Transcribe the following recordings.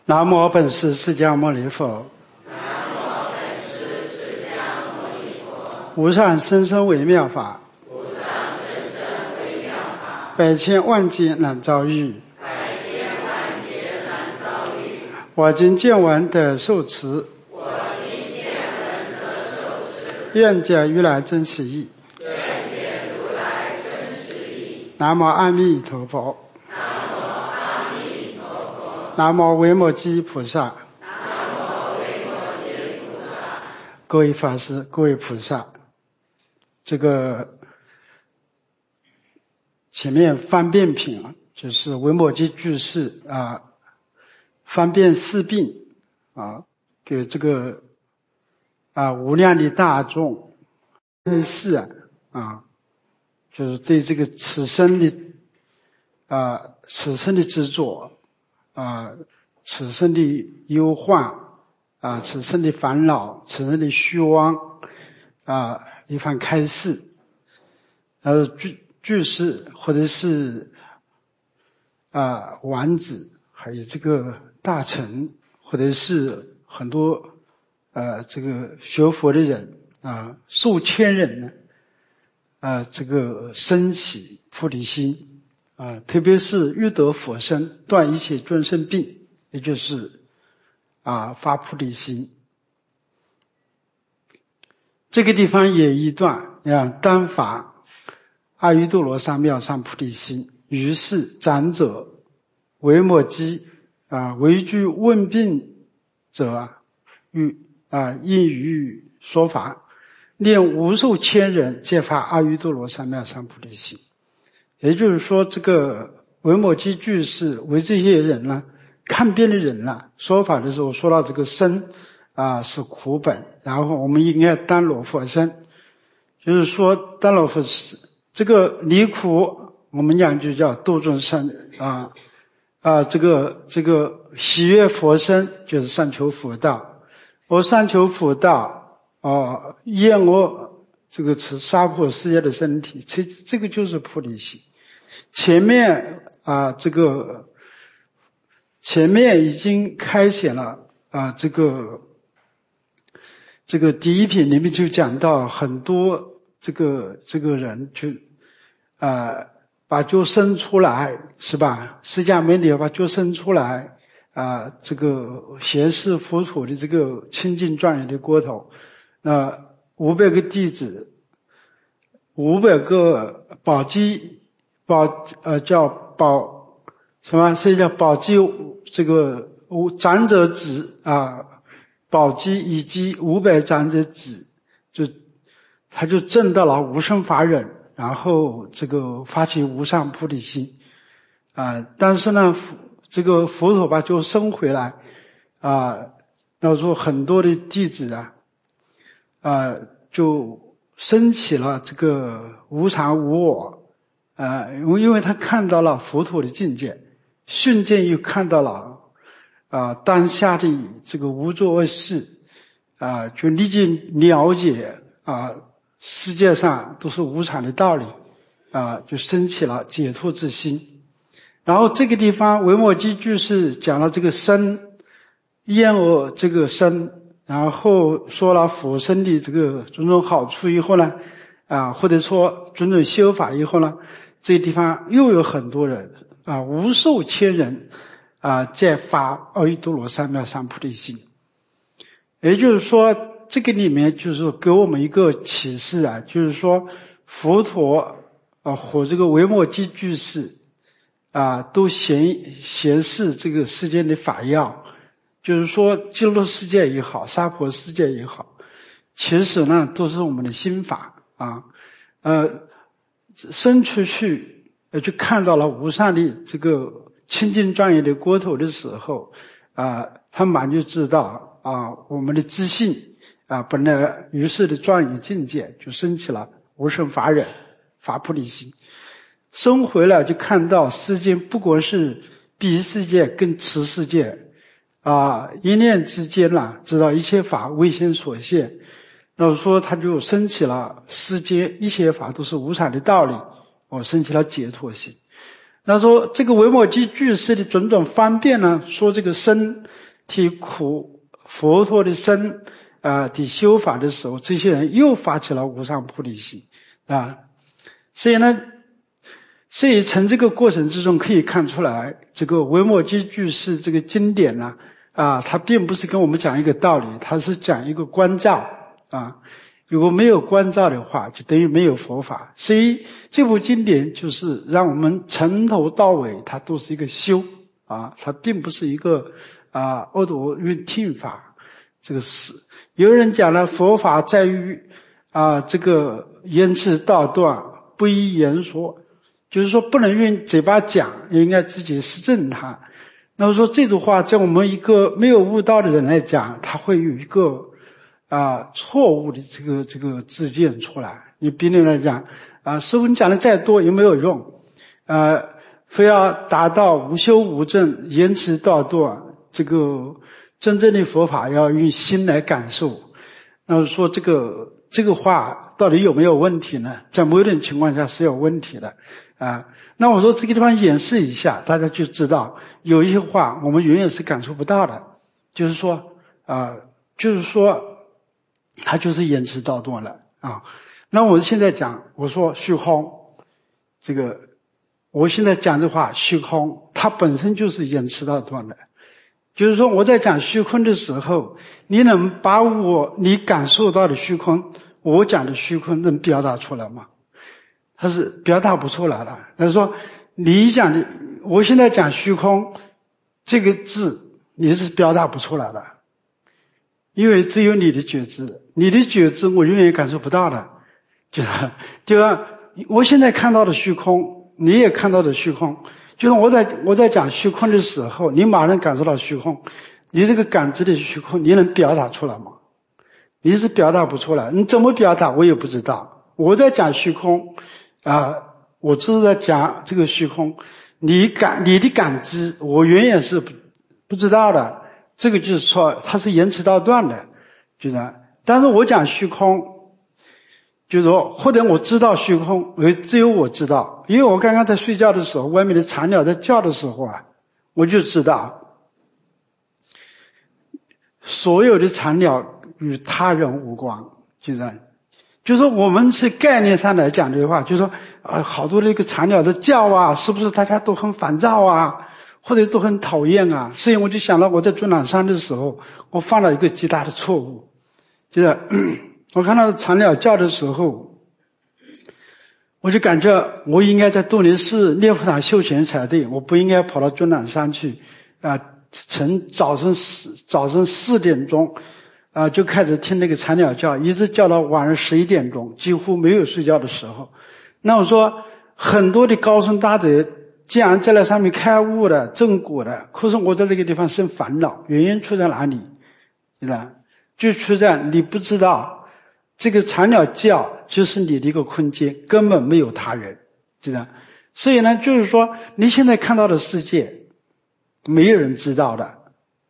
南无本师释迦牟尼佛。 南无本师释迦牟尼佛。 无上甚深微妙法。 无上甚深微妙法。 百千万劫难遭遇。 百千万劫难遭遇。 我今见闻得受持。 我今见闻得受持。 愿解如来真实义。 愿解如来真实义。 南无阿弥陀佛。南无维摩诘菩萨。 南无维摩诘菩萨。 各位法师，各位菩萨，这个前面方便品啊，就是维摩诘居士啊，方便四病啊，给这个无量的大众认识啊，就是对这个此生的执着。此生的忧患此生的烦恼，此生的虚妄一番开示。居士或者是王子，还有这个大臣，或者是很多这个学佛的人数千人呢这个升起菩提心。特别是欲得佛身，断一切众生病，也就是发菩提心。这个地方也一段当发阿耨多罗三藐三菩提心。于是长者维摩诘为具问病者应予说法，令无数千人皆发阿耨多罗三藐三菩提心。也就是说，这个维摩诘居士为这些人呢，看病的人呢，说法的时候说到这个生是苦本，然后我们应该当罗佛身，就是说当罗佛这个离苦，我们讲就叫度众生这个喜悦佛身就是上求佛道，而上求佛道厌恶这个娑婆世界的身体，这个就是菩提心。前面已经开显了这个第一品里面就讲到很多这个人就把救生出来，是吧？释迦牟尼把救生出来这个显示佛土的这个清净庄严的国土。那500个弟子，500个宝鸡叫宝鸡这个长者子宝鸡以及500长者子，他就证到了无生法忍，然后这个发起无上菩提心但是呢这个佛陀就生回来那说很多的弟子就升起了这个无常无我因为他看到了佛陀的境界，瞬间又看到了当下的这个无作恶事就立即了解世界上都是无常的道理就升起了解脱之心。然后这个地方维摩诘居士讲了这个生，厌恶这个生，然后说了佛身的这个种种好处以后呢或者说种种修法以后呢，这个地方又有很多人无数千人在发阿耨多罗三藐三菩提心。也就是说这个里面就是给我们一个启示就是说佛陀和这个维摩诘居士都显示这个世间的法要，就是说极乐世界也好，娑婆世界也好，其实呢都是我们的心法生出去就看到了无上的这个清净庄严的国土的时候他们就知道我们的自信本来于是的庄严境界就升起了无生法忍，发菩提心。生回来就看到世间不管是彼世界跟此世界一念之间知道一切法唯心所现。那说他就升起了世间一切法都是无常的道理升起了解脱心。 那说这个维摩诘居士的种种方便呢，说这个身体苦，佛陀的身的修法的时候，这些人又发起了无上菩提心啊。所以从这个过程之中可以看出来，这个维摩诘居士这个经典呢它并不是跟我们讲一个道理，它是讲一个关照啊。如果没有关照的话，就等于没有佛法。所以这部经典就是让我们从头到尾它都是一个修啊，它并不是一个阿耨云听法。这个是有人讲了，佛法在于这个言辞道断，不依言说，就是说不能用嘴巴讲，也应该自己实证它。那么说这种话在我们一个没有悟道的人来讲，他会有一个错误的这个自见出来。你别人来讲师父你讲的再多也没有用，非要达到无修无证，言辞道断，这个真正的佛法要用心来感受。那么说这个话到底有没有问题呢？在某种情况下是有问题的那我说这个地方演示一下，大家就知道有一些话我们永远是感受不到的，就是说它就是言辞道断了那我现在讲，我说虚空，这个我现在讲的话，虚空它本身就是言辞道断的。就是说我在讲虚空的时候，你能把你感受到的虚空，我讲的虚空能表达出来吗？它是表达不出来的。他说你讲的，我现在讲虚空这个字你是表达不出来的，因为只有你的觉知，你的觉知我永远感受不到的。就像我现在看到的虚空，你也看到的虚空，就是我在讲虚空的时候，你马上感受到虚空，你这个感知的虚空你能表达出来吗？你是表达不出来，你怎么表达我也不知道。我在讲虚空我只是在讲这个虚空，你的感知我远远是不知道的。这个就是说它是言辞道断的，就是但是我讲虚空，就是说或者我知道虚空，只有我知道。因为我刚刚在睡觉的时候，外面的蝉鸟在叫的时候我就知道所有的蝉鸟与他人无关，就是说我们是概念上来讲的话，就是说好多那个蝉鸟在叫是不是大家都很烦躁或者都很讨厌所以我就想到我在终南山的时候，我犯了一个极大的错误，就是我看到蝉鸟叫的时候，我就感觉我应该在杜林寺念佛堂修行才对，我不应该跑到终南山去从早晨4点钟就开始听那个蝉鸟叫，一直叫到晚上11点钟，几乎没有睡觉的时候。那我说很多的高僧大德既然在那上面开悟的正果的，可是我在这个地方生烦恼，原因出在哪里？就出在你不知道这个蝉鸟叫就是你的一个空间，根本没有他人，所以呢就是说你现在看到的世界没有人知道的，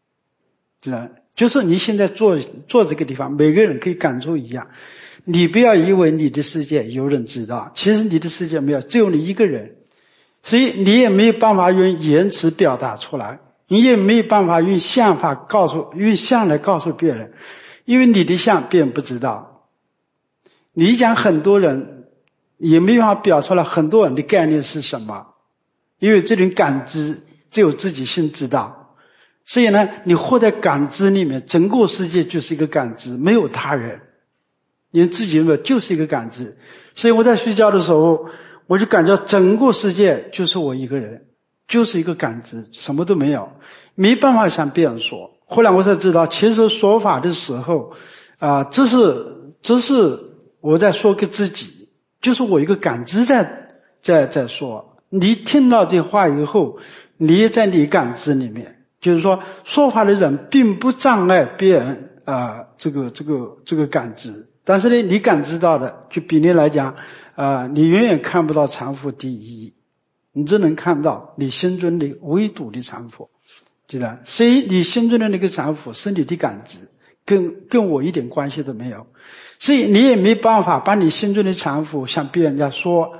就是你现在坐这个地方每个人可以感受一样。你不要以为你的世界有人知道，其实你的世界没有，只有你一个人。所以你也没有办法用言辞表达出来，你也没有办法用相来告诉别人，因为你的相别人不知道。你讲很多人也没办法表出来很多人的概念是什么，因为这种感知只有自己心知道。所以呢你活在感知里面，整个世界就是一个感知，没有他人，你自己认为就是一个感知。所以我在睡觉的时候，我就感觉整个世界就是我一个人，就是一个感知，什么都没有，没办法向别人说。后来我才知道，其实说法的时候这是我在说给自己，就是我一个感知在说。你听到这话以后，你也在你感知里面，就是说说法的人并不障碍别人这个感知，但是呢你感知到的，就比例来讲你远远看不到常佛第一，你只能看到你心中的唯独的常佛，所以你心中的那个常佛是你的感知，跟我一点关系都没有。所以你也没办法把你心中的常佛向别人家说，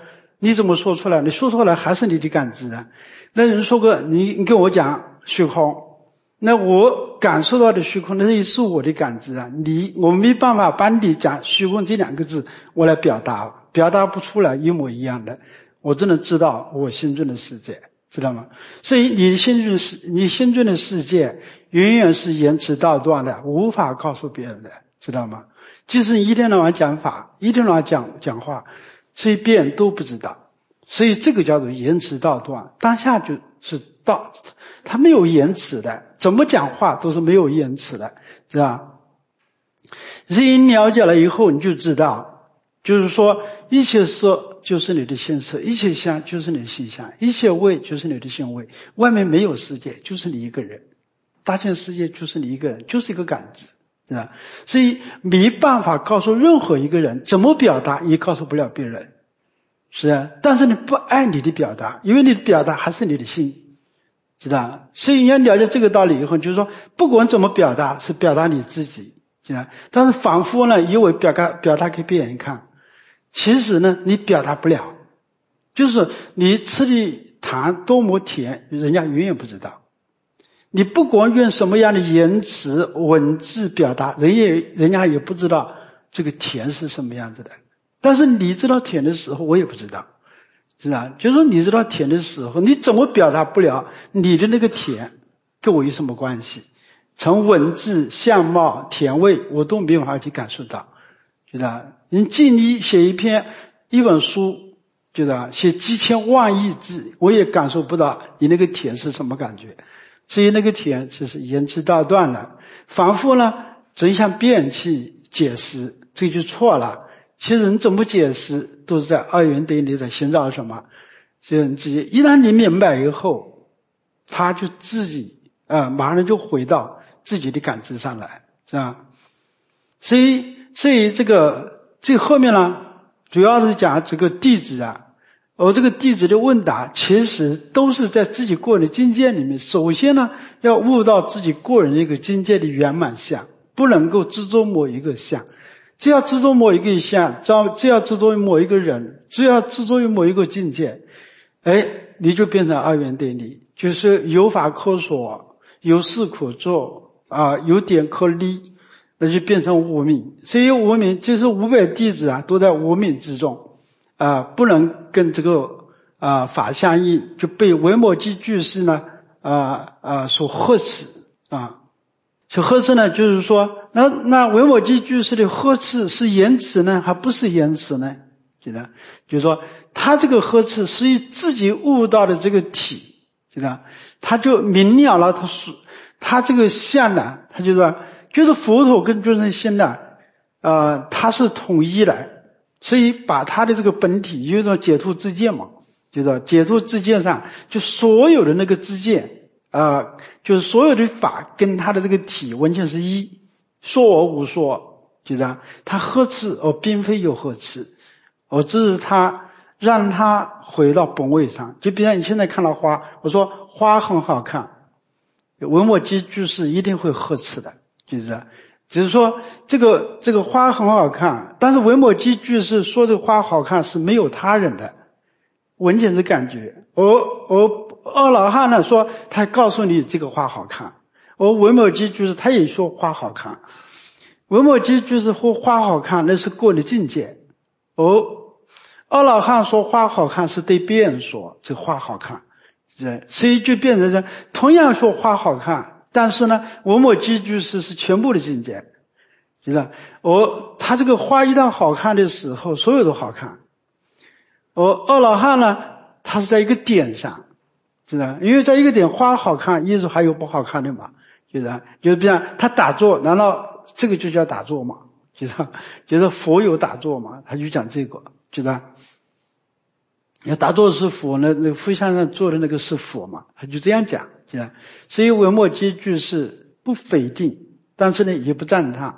你怎么说出来？你说出来还是你的感知啊。那人说过，你跟我讲虚空，那我感受到的虚空，那也是我的感知啊。我没办法把你讲虚空这两个字我来表达不出来一模一样的。我只能知道我心中的世界，知道吗？所以你心中的世界永远是言辞道断的，无法告诉别人的，知道吗？即使你一天到晚讲法，一天到晚讲话，所以别人都不知道。所以这个叫做言辞道断，当下就是道，他没有言辞的，怎么讲话都是没有言辞的，是吧？所以你了解了以后，你就知道，就是说一切色就是你的心色，一切香就是你的心香，一切味就是你的心味，外面没有世界，就是你一个人，大千世界就是你一个人，就是一个感知，是吧？所以没办法告诉任何一个人，怎么表达也告诉不了别人。是啊，但是你不爱你的表达，因为你的表达还是你的心，知道？所以你要了解这个道理以后，就是说不管怎么表达，是表达你自己，知道？但是反复呢，以为表达给别人看，其实呢你表达不了，就是你吃的糖多么甜，人家永远不知道。你不管用什么样的言辞文字表达，人家也不知道这个甜是什么样子的。但是你知道甜的时候，我也不知道，知道？就是说你知道甜的时候，你怎么表达不了你的那个甜，跟我有什么关系？从文字、相貌、甜味，我都没有办法去感受到，知道？你尽力写一本书，知道？写几千万亿字，我也感受不到你那个甜是什么感觉。所以那个甜就是言之道断了，反复呢，总向别人去解释，这就错了。其实你怎么解释都是在二元对立在寻找什么，所以你自己一旦你明白以后，他就自己马上就回到自己的感知上来，是吧？所以这后面呢，主要是讲这个弟子啊，而这个弟子的问答其实都是在自己个人的境界里面，首先呢要悟到自己个人的一个境界的圆满相，不能够执着某一个相。只要执着某一个相，只要执着于某一个人，只要执着于某一个境界，你就变成二元对立，就是有法可说，有事可做有点可立，那就变成无明。所以无明就是500弟子都在无明之中不能跟这个法相应，就被维摩诘居士呢所呵斥所呵斥呢，就是说，那维摩诘居士的呵斥是言辞呢，还不是言辞呢？记得，就是说，他这个呵斥是以自己悟到的这个体，记得，他就明了了，他这个相呢，他就说，就是佛陀跟众生心呢，他是统一的，所以把他的这个本体有一种解脱知见嘛，就是解脱知见上，就所有的那个知见。就是所有的法跟他的这个体完全是一，说而无说，就是他呵斥而并非有呵斥，而只是他让他回到本位上。就比如你现在看到花，我说花很好看，维摩诘居士一定会呵斥的，就是只是说这个花很好看，但是维摩诘居士说这个花好看是没有他人的，完全是感觉，而二老汉呢说他告诉你这个花好看，而维摩诘居士他也说花好看，维摩诘居士说花好看那是个人的境界，而二老汉说花好看是对别人说这花好看，所以就变成同样说花好看，但是呢维摩诘居士是全部的境界，就是而他这个花一旦好看的时候所有都好看，而二老汉呢他是在一个点上，是的，因为在一个点花好看，艺术还有不好看的嘛，就是比方他打坐，难道这个就叫打坐吗？就是佛有打坐嘛，他就讲这个，就是打坐是佛呢，那个佛像上坐的那个是佛嘛，他就这样讲，所以维摩诘居士不否定，但是呢也不赞叹，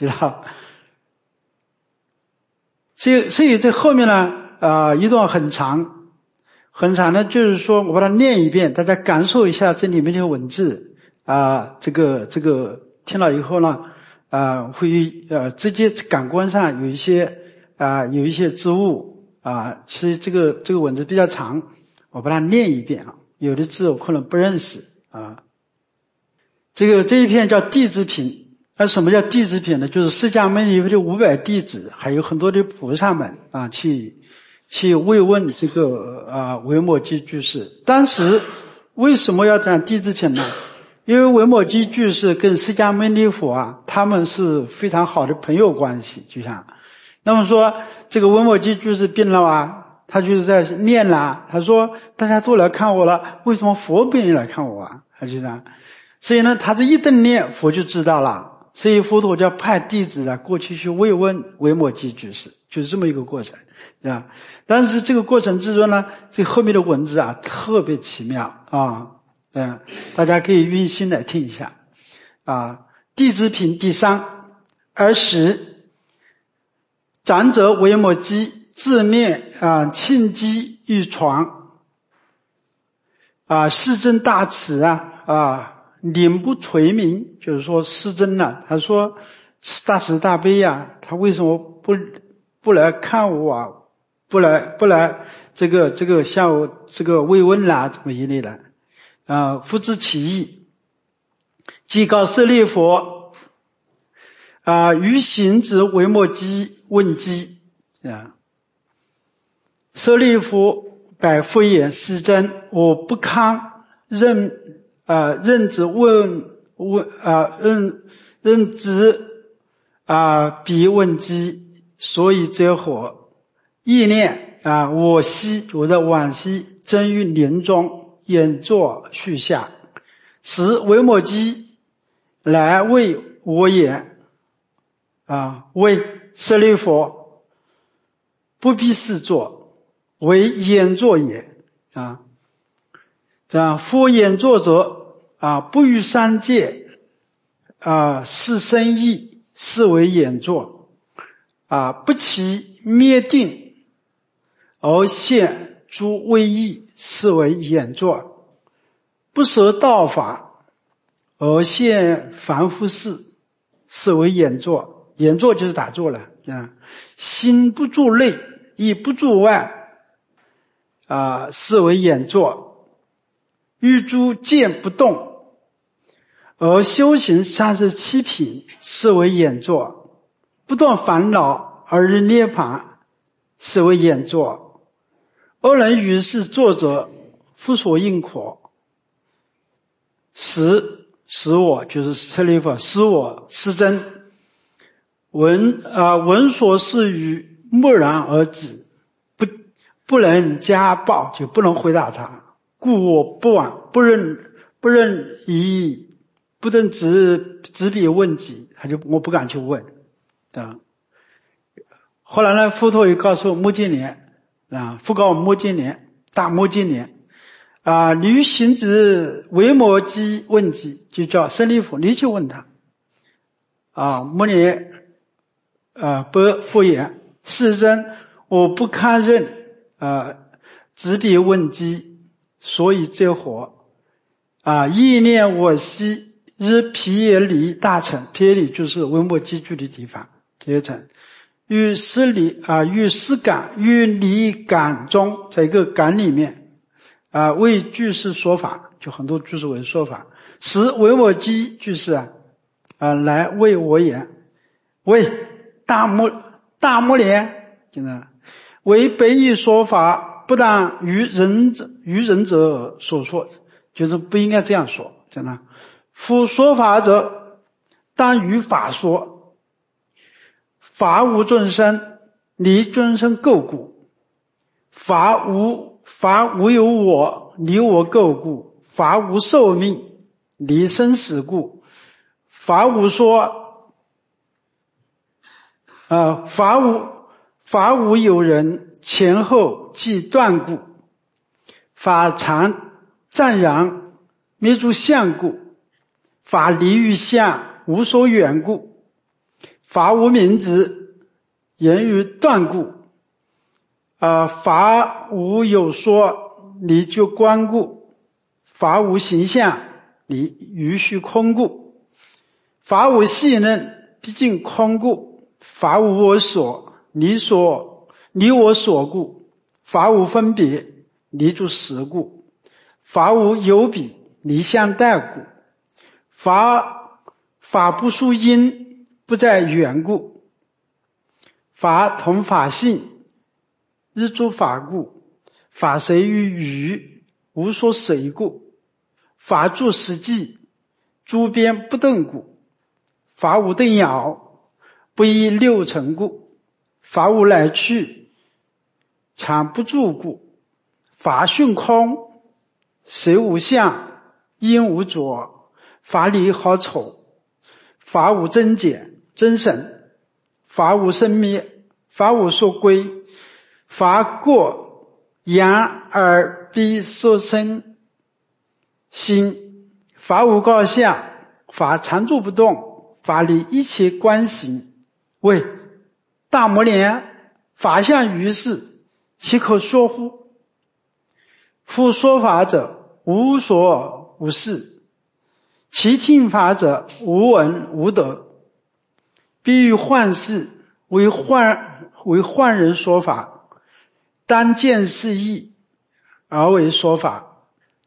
所以这后面呢一段很长呢，就是说我把它念一遍，大家感受一下这里面的文字这个听了以后呢会直接感官上有一些知悟其实这个文字比较长，我把它念一遍啊，有的字我可能不认识啊。这一篇叫弟子品，什么叫弟子品呢？就是释迦牟尼佛的500弟子，还有很多的菩萨们去慰问这个维摩诘居士。当时为什么要讲弟子品呢？因为维摩诘居士跟释迦牟尼佛他们是非常好的朋友关系，就像那么说这个维摩诘居士病了他就是在念了，他说大家都来看我了，为什么佛不愿意来看我他就这样。所以呢他这一顿念，佛就知道了，所以佛陀就派弟子过去慰问维摩诘居士，就是这么一个过程啊。但是这个过程之中呢，这后面的文字特别奇妙大家可以用心来听一下弟子品第3，尔时长者维摩诘自念磬机于床世尊大慈领不垂名，就是说世尊他说大慈大悲他为什么不来看我不来这个向我这个慰问这么一类的不知其意，即告舍利弗于行至维摩诘问机舍利弗白复言：世尊，我不堪任之任之彼问机，所以则何？意念我在往昔正于林中演坐续下，时维摩诘来为我言为舍利弗，不必是坐，为演坐也这样夫演坐者不于三界是生意，是为演坐不其灭定而现诸威仪，是为演坐；不舍道法而现凡夫事，是为演坐。演坐就是打坐了心不住内，意不住外是为演坐；欲诸见不动而修行37品，是为演坐；不断烦恼而入涅槃，是为演坐。而能于是作者复所应可，使我就是舍利弗，使我世尊闻所事语默然而止，不能加报，就不能回答他，故我不任疑，不能执笔问己，我不敢去问后来呢，佛陀又告诉摩犍连复告摩犍连，大摩犍连你行至维摩诘问机，就叫舍利弗，你去问他摩连不复言：世尊，我不堪任执笔问机，所以则何意念我昔日毗耶离大城，毗耶离就是维摩诘居的地方，阶层于施感于离感中，在一个感里面为居士说法，就很多居士为说法，使维摩诘居士来为我言：为大摩连为本意说法，不当于人者所说，就是不应该这样说夫说法者，当于法说，法无众生，离众生垢故；法无有我，离我垢故；法无寿命，离生死故；法无说法无有人，前后即断故；法常暂然，灭诸相故；法离于相，无所远故；法无名字，言于断故；法无有说，离就观故；法无形象，离于虚空故；法无细嫩，毕竟空故；法无我所，离离我所故，法无分别，离诸实故；法无有比，离相待故；法不属因，不在缘故；法同法性，日诸法故；法随于语，无所随故；法住实际，诸边不动故；法无动摇，不依六尘故；法无来去，常不住故；法性空，实无相，因无着；法理好丑，法无增减增省；法无生灭，法无所归；法过言而必所生心；法无高下，法常住不动；法离一切观行。谓大摩连，法相于世，其可说乎？夫说法者，无所无事；其听法者，无闻无得。必于幻世，为幻人说法，当见是义而为说法。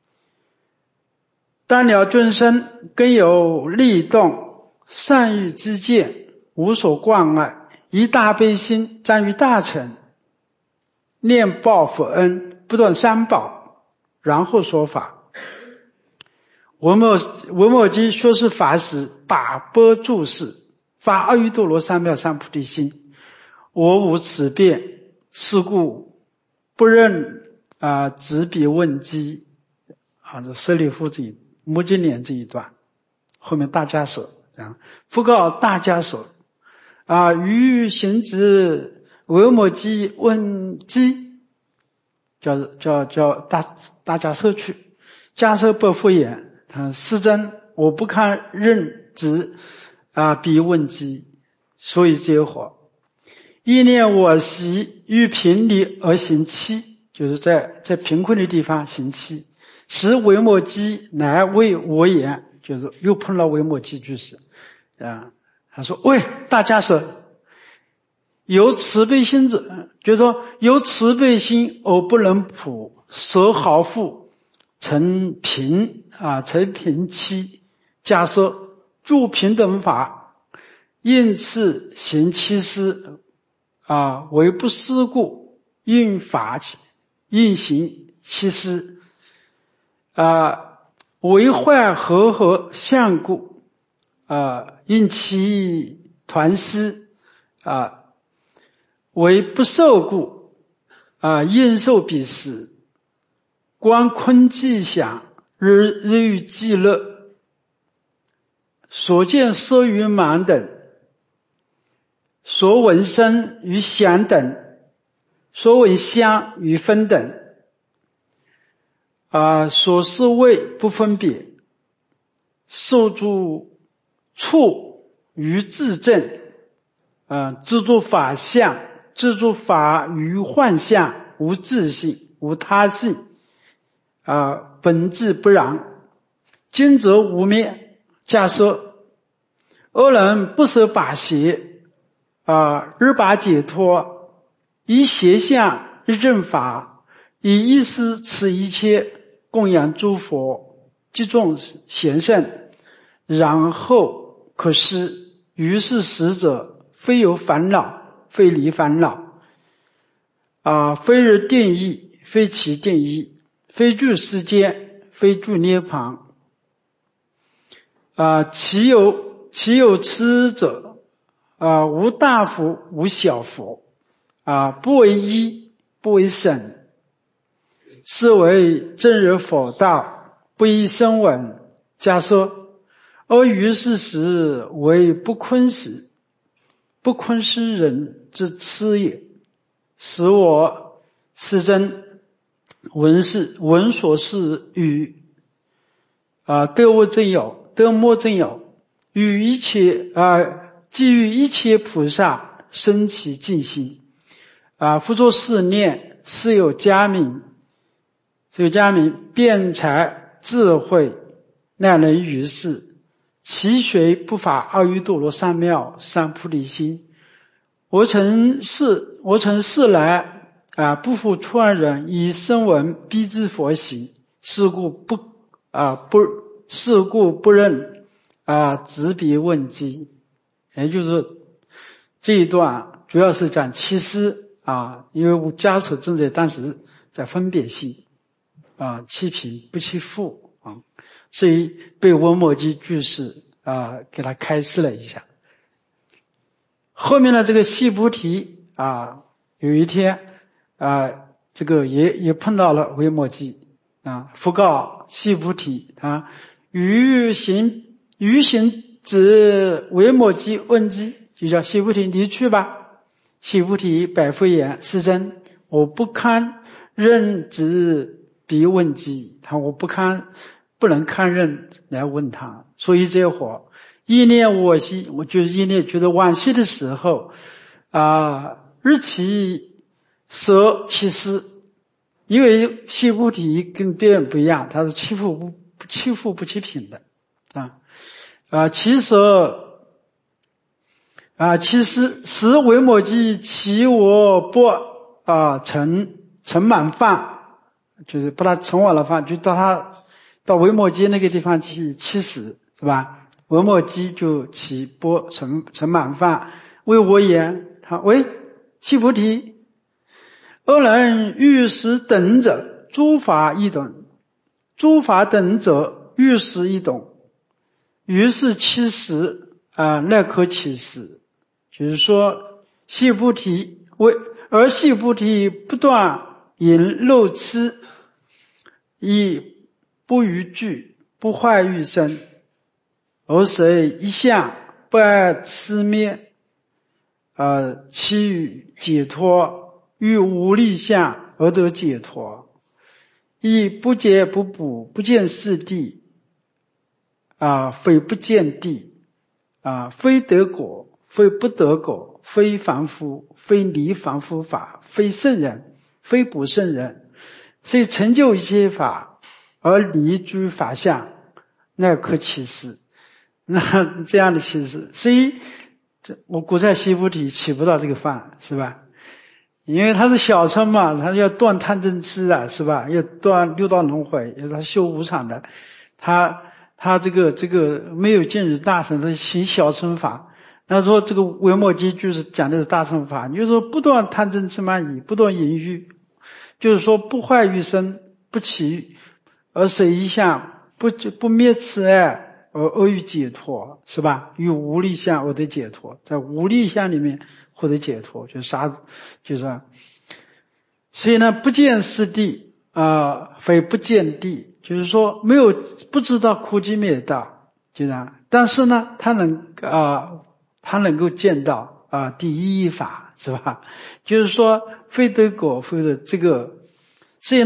当了众生根有力动，善欲之见，无所惯碍，以大悲心瞻于大乘，念报佛恩，不断三宝，然后说法。文末基说是法时，把钵注释，发阿耨多罗三藐三菩提心。我无此辩，是故不认执笔问机。这舍利弗这一摩揭连这一段，后面大迦舍复告大迦舍于行之维摩诘问机，叫大迦舍去。迦舍不复言，世尊，我不堪任执笔问机，所以结火。意念我习于贫离而行期，就是在贫困的地方行期。时维摩诘来为我言，就是又碰到维摩诘居士他说：喂，大迦舍，有慈悲心者，就是说有慈悲心而不能普，舍好富，成贫期。假设住平等法，应次行七施为不思故，应行七施为坏和相故，应其团施为不受故，应受彼时。观坤寂想，日欲寂乐。所见色于盲等，所闻声于响等，所闻香于分等，所思味不分别，受诸处于自证，自诸法相，自诸法于幻象，无自性，无他性，本质不然。今则无灭。假设恶人不舍法邪，日把解脱，以邪相日正法，以意思此一切，供养诸佛及众贤圣，然后可施。于是使者，非有烦恼，非离烦恼，非日定义，非其定义，非住世间，非住涅槃。其有痴者，无大佛，无小佛，不为一，不为省，是为正入佛道，不依声闻。假设而于是时为不坤时，不坤是人之痴也。使我世尊闻所示语得无真有，得莫真有，与一切基于一切菩萨生其净心。复作是念，是有佳名，辩才智慧，乃能于世。其谁不法阿耨多罗三藐三菩提心？ 我曾世来不复出二人，以声闻逼之佛行，是故不认执笔问机。也就是这一段主要是讲七师因为家属正在当时在分别性欺贫不欺富所以被维摩诘居士给他开示了一下。后面的这个须菩提有一天这个也碰到了维摩诘复告须菩提余行指维摩诘问机，就叫须菩提你去吧。须菩提白复言：世尊，我不堪任执笔问机，不能堪任来问他。所以这会儿一念我昔，我就是一念觉得惋惜的时候日其舍其师，因为须菩提跟别人不一样，他是欺富不欺贫的其舍其师使维摩诘其我不盛满饭，就是不他盛完了饭，就到维摩诘那个地方去乞食，是吧？维摩诘就其钵盛满饭，为我言：喂，须菩提，恶人欲食等者，诸法一等，诸法等者欲食一等。于是乞食乃可乞食，就是说须菩提而须菩提不断饮肉吃，亦不逾矩，不坏欲生，而随一向，不爱痴灭其欲解脱，欲无力相而得解脱，亦不结不补，不见四谛非不见地非得果，非不得果，非凡夫，非离凡夫法，非圣人，非不圣人，所以成就一切法而离诸法相，乃可乞食。那这样的乞食，所以我古在须菩提起不到这个饭，是吧？因为他是小乘嘛，他要断贪嗔痴是吧？要断六道轮回，要他修无常的，他这个没有见入大乘，他行小乘法。那说这个维摩诘就是讲的是大乘法，就是说不断贪嗔痴慢疑，不断淫欲，就是说不坏欲生，不起欲，而随一向，不灭痴爱，而欲解脱，是吧？于无力相而得解脱，在无力相里面获得解脱，就是所以呢，不见四谛非不见地，就是说不知道苦集灭道，就这样。但是呢，他能够见到第一法，是吧？就是说非得果，非得这个，所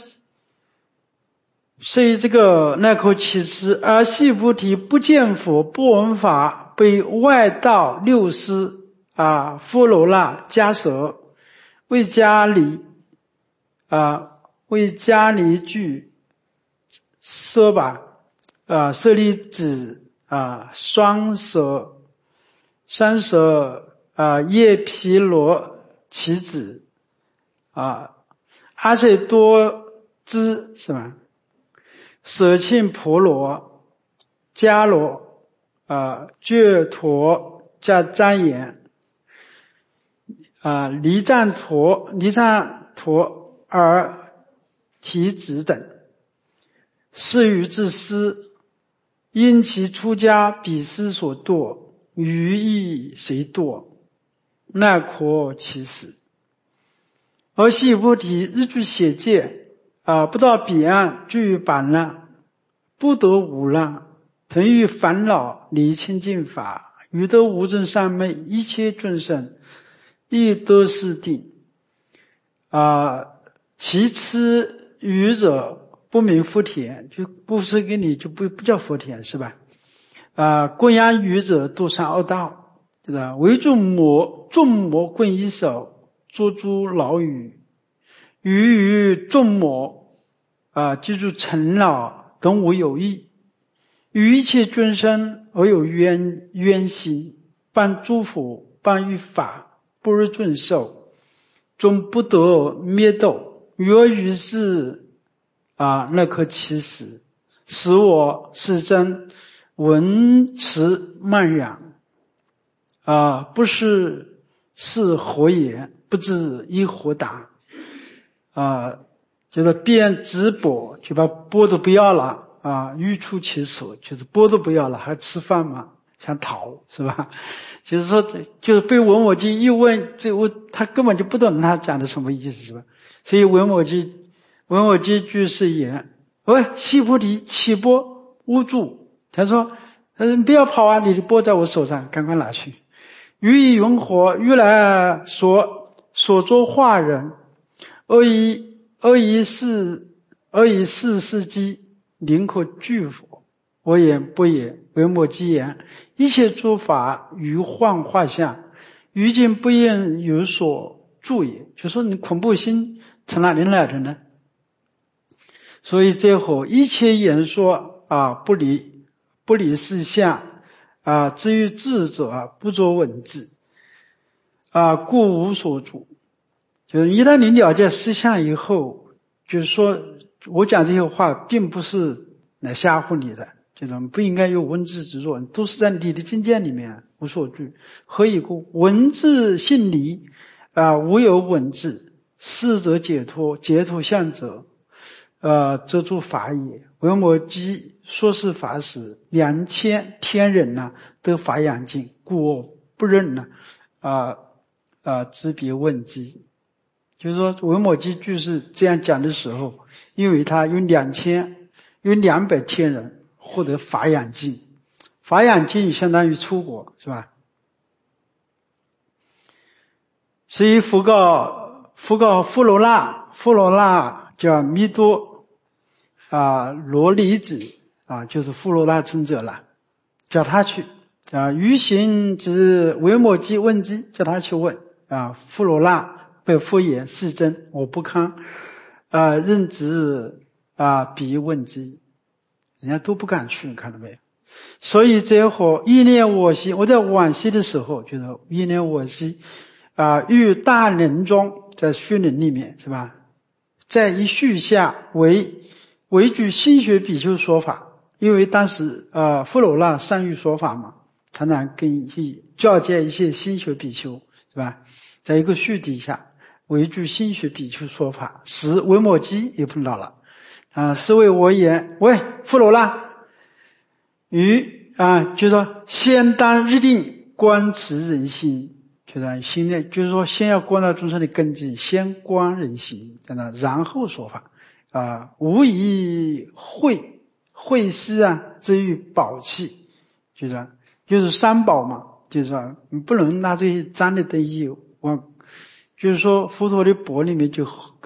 以这个乃可乞食。而须菩提不见佛，不闻法，被外道六师富罗那迦舍为迦离具舍舍利子双舍叶毗罗其子阿舍多支，是吧？舍庆婆罗迦罗觉陀加瞻言离赞陀而提子等，是于自私，因其出家彼师所堕，于亦谁堕，乃可乞食。而须菩提日居邪界不到彼岸，居于百难，不得无难，腾于烦恼，离清净法，于得无正三昧，一切众生亦得是定其痴愚者不名福田，就布施给你就不叫福田，是吧？供养愚者度三恶道，对吧？为众魔棍一手，捉诸牢狱，于众魔记住尘恼等无有益，与一切众生而有冤心，谤诸佛，谤于法， 不如尊寿，终不得灭斗。若于是那可其实，使我是真闻持慢养不是何言，不知一何答就是变直播，就把钵都不要了欲出其手，就是钵都不要了，还吃饭吗？想逃是吧？就是说，就是被文魔机一问，他根本就不懂他讲的什么意思是吧？所以文魔机句是言：喂，须菩提，起钵勿住。他说，不要跑啊，你的钵在我手上，赶快拿去。予以云何？如来所作化人，而以是世机，宁可惧否？我言不言。维摩诘言：一切诸法如幻化相，于今不应有所住也。就说你恐怖心从哪里来的呢？所以最后一切言说不离事相至于智者不作文字故无所住。就是一旦你了解事相以后，就是说我讲这些话并不是来吓唬你的，这种不应该有文字之作，都是在你的境界里面无所惧。何以故？文字性离无有文字，是则解脱相者则诸法也。维摩诘说是法时，2000天人得法眼净，故我不忍知别问机。就是说维摩诘句是这样讲的时候，因为他有200天人获得法眼净，法眼净相当于出国是吧？所以佛告富罗那叫弥多罗离子就是富罗那尊者了，叫他去于行之维摩诘问机，叫他去问富罗那被复言是真，我不堪任之彼问机，人家都不敢去，看到没有？所以最后一念我昔，我在往昔的时候就是一念我昔遇大人中，在须人里面是吧，在一序下为举心学比丘说法，因为当时富罗那善于说法嘛，常常跟教诫一些心学比丘是吧，在一个序底下为举心学比丘说法，使维摩诘也碰到了是为我言：喂，富罗那，就是说先当日定观持人心，就是心内，就是说先要观到众生的根基，先观人心，然后说法无以会师至于宝器，就是三宝嘛，就是说你不能拿这些脏的东西就是说佛陀的钵里面就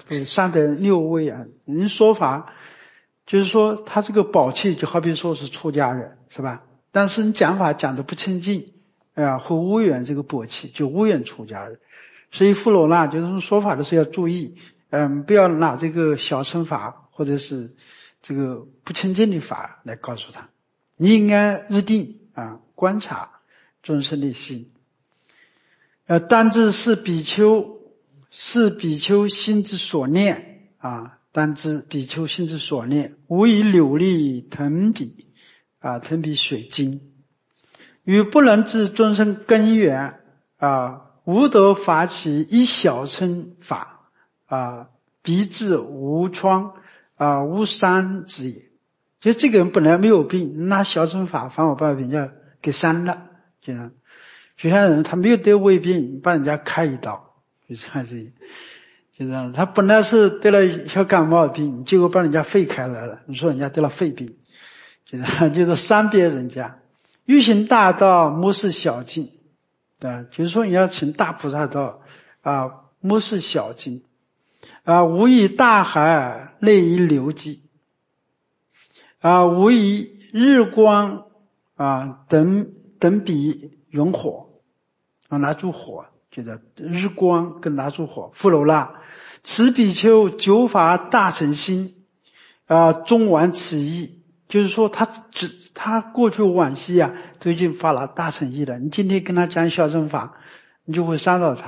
306位人说法，就是说他这个宝器就好比说是出家人是吧，但是你讲法讲得不清净会污染这个钵器，就污染出家人。所以富罗那就是说法的时候要注意不要拿这个小乘法或者是这个不清净的法来告诉他，你应该日定观察众生的心当知是比丘心之所念当知比丘心之所念，无以流利腾笔水晶，与不能知众生根源无得发起一小乘法鼻至无疮无伤之也。就这个人本来没有病，拿小乘法反而把人家给伤了，就像人他没有得胃病，把人家开一刀，就这样子，就这样。他本来是得了小感冒病，结果把人家肺开来了，你说人家得了肺病，就是伤别人家。欲行大道，莫视小境，就是说你要行大菩萨道莫视小境无以大海内以流迹无以日光等比云火拿住火，就是日光跟拿住火。富罗那，此比丘究发大乘心终完此意，就是说他过去往昔都已经发了大乘意了，你今天跟他讲小乘法，你就会伤到他，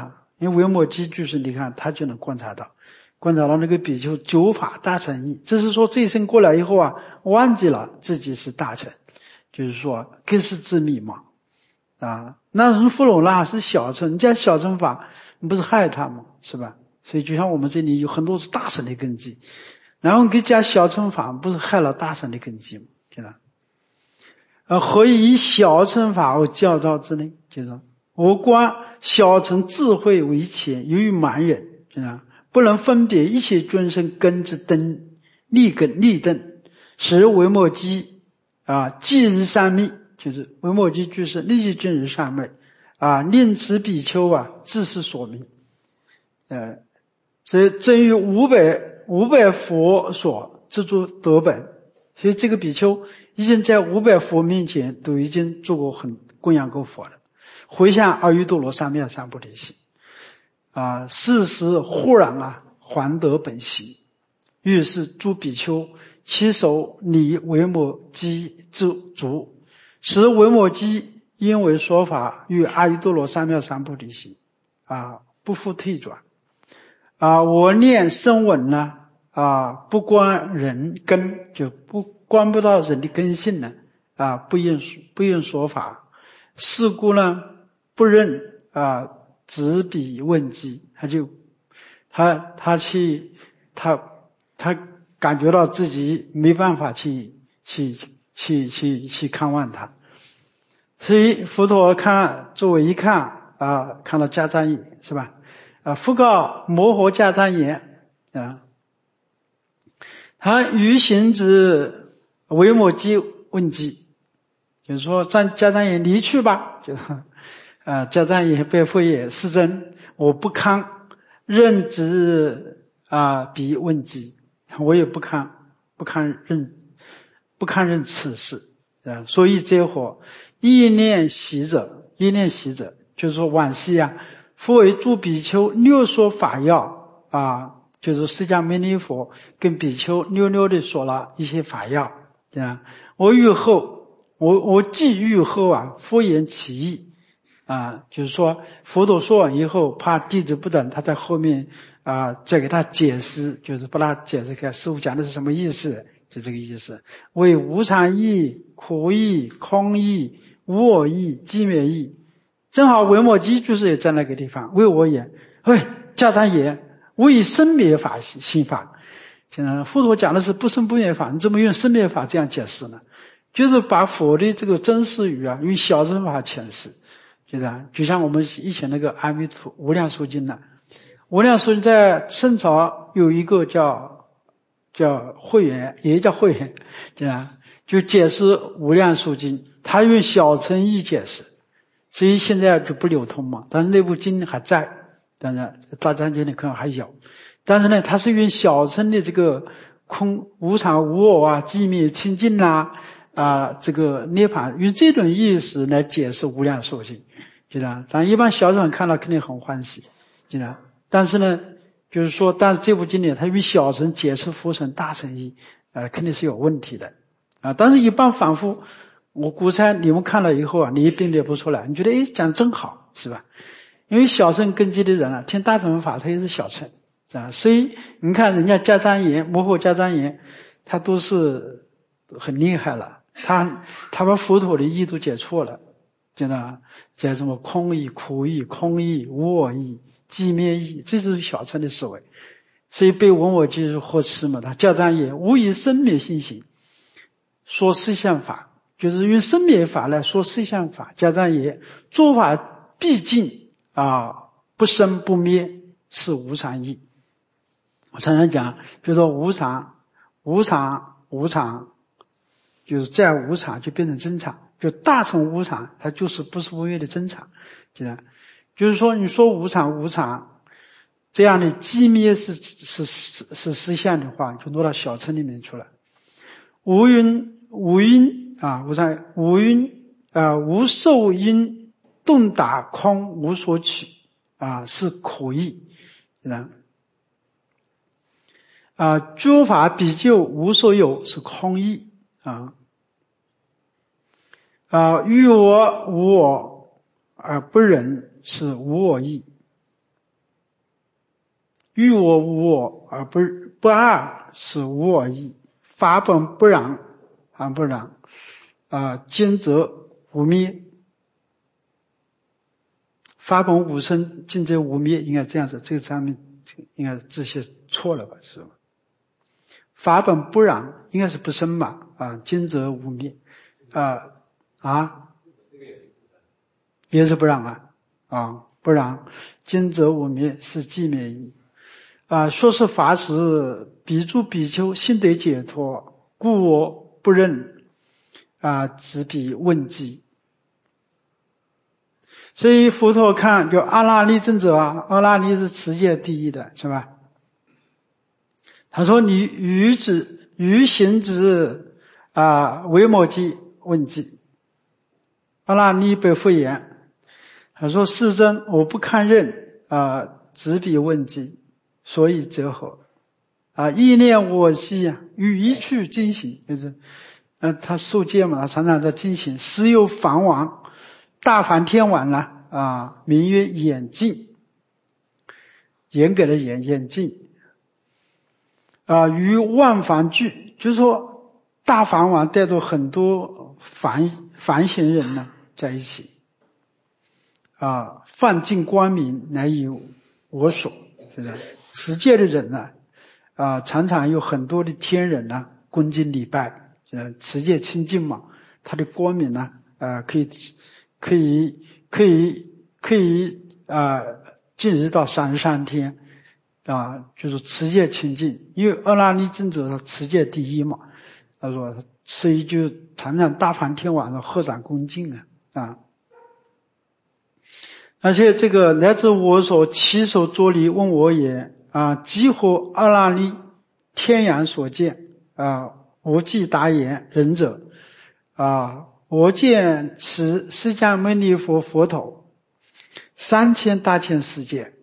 因为维摩诘就是你看他就能观察到那个比丘九法大乘意，这是说这一生过来以后啊，忘记了自己是大乘，就是说更是自迷茫啊。那人弗罗那是小乘，人家小乘法你不是害他吗？是吧？所以就像我们这里有很多是大乘的根基，然后给加小乘法不是害了大乘的根基吗？对吧？何以小乘法而教导之内？就是说我观小乘智慧为前，由于盲人，就是不能分别一切众生根之等立等，使维摩诘即日三昧，就是维摩诘就是立即尽日三昧令此比丘自是所明。所以正于五百佛所自作得本，所以这个比丘已经在500佛面前都已经做过供养过佛了，回向阿耨多罗三藐三菩提心是时忽然还得本心。于是诸比丘其手拟维摩诘之足，使维摩诘因为说法与阿耨多罗三藐三菩提心不复退转我念声闻呢不观人根，就观不到人的根性呢不应说法，是故呢不认执笔问机，他感觉到自己没办法去看望他，所以佛陀作为一看看到迦旃延是吧复告摩诃迦旃延他于行之维摩诘问机，就是说迦旃延离去吧，就是迦旃延白佛也，世尊，我不堪任执笔问机，我也不堪任此事所以这会意念习者，就是说往昔复为诸比丘六说法要就是释迦牟尼佛跟比丘六的说了一些法要我既欲后敷衍其意就是说佛陀说完以后，怕弟子不懂，他在后面再给他解释，就是把他解释开师父讲的是什么意思，就这个意思，为无常义、苦义、空义、无我义、寂灭义。正好维摩诘就是也在那个地方，为我也迦旃延为生灭法心法。现在佛陀讲的是不生不灭法，你怎么用生灭法这样解释呢？就是把佛的这个真实语用小乘法诠释，就像我们以前那个阿弥陀无量寿经无量寿经在宋朝有一个叫慧远，也叫慧远，就解释无量寿经，他用小乘义解释，所以现在就不流通嘛，但是那部经还在，当然大藏经里可能还有，但是呢他是用小乘的这个空无常无我寂灭清净这个涅槃，用这种意识来解释无量寿经，但一般小乘看了肯定很欢喜，但是呢就是说，但是这部经里他用小乘解释佛乘大乘义肯定是有问题的但是一般反复我估猜你们看了以后你也辨别不出来，你觉得讲得真好是吧？因为小乘根基的人听大乘法他也是小乘所以你看人家迦旃延摩诃迦旃延他都是很厉害了，他把佛陀的义都解错了，在什么空义、苦义、空义、无我义、寂灭义，这就是小乘的思维，所以被维摩诘呵斥嘛。他迦旃延无以生灭心行，说实相法，就是用生灭法来说实相法。迦旃延诸法毕竟不生不灭，是无常义。我常常讲，就说无常，就是再无常就变成真常，就大乘无常，它就是不是不灭的真常，就是说你说无常这样的寂灭是实相的话，就落到小乘里面去了。无受因动打空无所取是苦义诸法比丘无所有是空义欲我无我不忍是无我义欲我无我而不二是无我义，法本不然而不然，今则无灭。法本无生，今则无灭，应该这样子，这个上面应该字写错了吧？是吧？法本不然，应该是不生嘛？今则无灭，也是不然不然，今则无灭是寂灭义。说是法时，比诸比丘心得解脱，故我不认执彼问计。所以佛陀看就阿那律尊者阿那律是持戒第一的，是吧？他说你于行之维摩诘问计。阿那律被复言，他说世尊，我不堪任执彼问计，所以则何？意念我昔于一处精行，就是他受戒嘛，他常常在精行。时有梵王大梵天王呢名曰眼净，严格的眼净与万梵聚，就是说大梵王带着很多梵行人呢在一起梵净光明乃有我所，是不是？持戒的人呢常常有很多的天人呢恭敬礼拜，持戒清净嘛，他的光明呢可以进入到33天就是持戒清净。因为阿那律尊者他持戒第一嘛，他说所以就常常大梵天王的合掌恭敬而且这个乃至我所起手作礼问我也即或阿那律天眼所见无记答言仁者我见此释迦牟尼佛头3000大千世界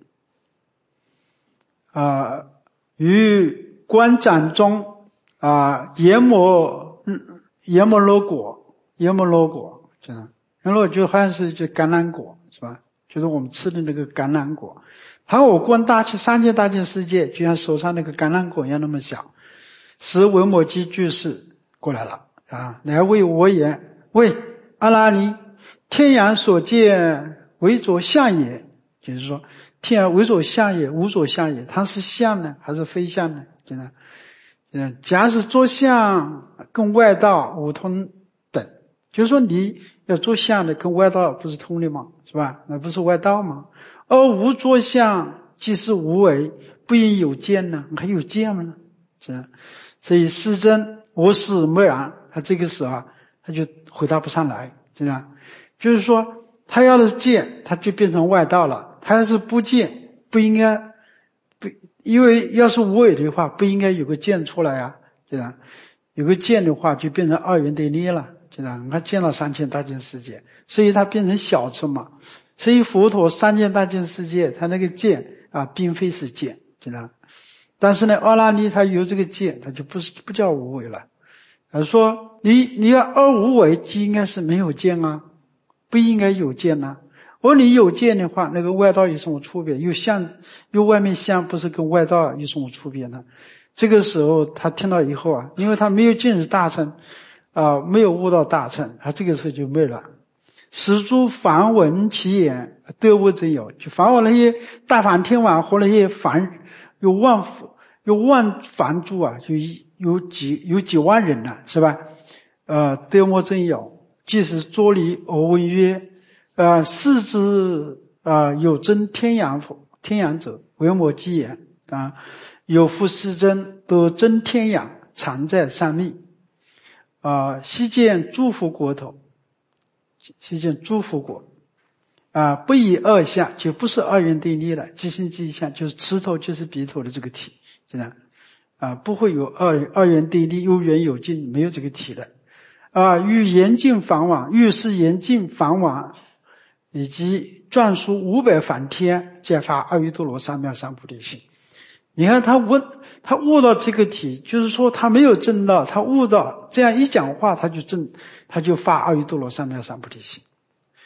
于观掌中阎摩罗果，阎摩罗就好像是橄榄果，是吧？就是我们吃的那个橄榄果。他我观3000大千世界，就像手上那个橄榄果一样那么小。时维摩诘居士过来了来为我言，喂阿那律，天眼所见为着相也，就是说天眼为着相也，无着相也，它是相呢还是非相呢？假使作相跟外道无通等，就是说你要做相的跟外道不是通的吗？是吧？那不是外道吗？而无作相即是无为，不应有见呢？还有见吗？所以世尊我是默然，他这个时候他就回答不上来，就是说他要的是见，他就变成外道了；他要是不见，不应该因为要是无为的话，不应该有个见出来有个见的话，就变成二元对立了，他见到3000大千世界，所以他变成小乘嘛。所以佛陀3000大千世界，他那个见并非是见，但是呢，阿那律他有这个见，他就不叫无为了。说你要二无为，就应该是没有见不应该有见而你有见的话，那个外道有什么区别？有外面相，不是跟外道有什么区别呢？这个时候他听到以后因为他没有进入大乘没有悟到大乘，他这个时候就昧了。使诸梵闻其言，得无真有，就梵王那些大梵天王和那些梵有万梵诸就有几万人了，是吧？得无真有，即是作礼而问曰是之有真天眼者，维摩诘言有复世尊得真天眼，常在三密悉见诸佛国头，悉见诸佛国不以二相，就不是二元对立了，即心即相，就是持头就是彼头的这个体，不会有二元对立，有远有近，没有这个体的与严净梵王，欲是严净梵王以及转述500梵天，皆发阿耨多罗三藐三菩提心。你看他悟到这个体，就是说他没有证到，他悟到这样一讲话他就发阿耨多罗三藐三菩提心。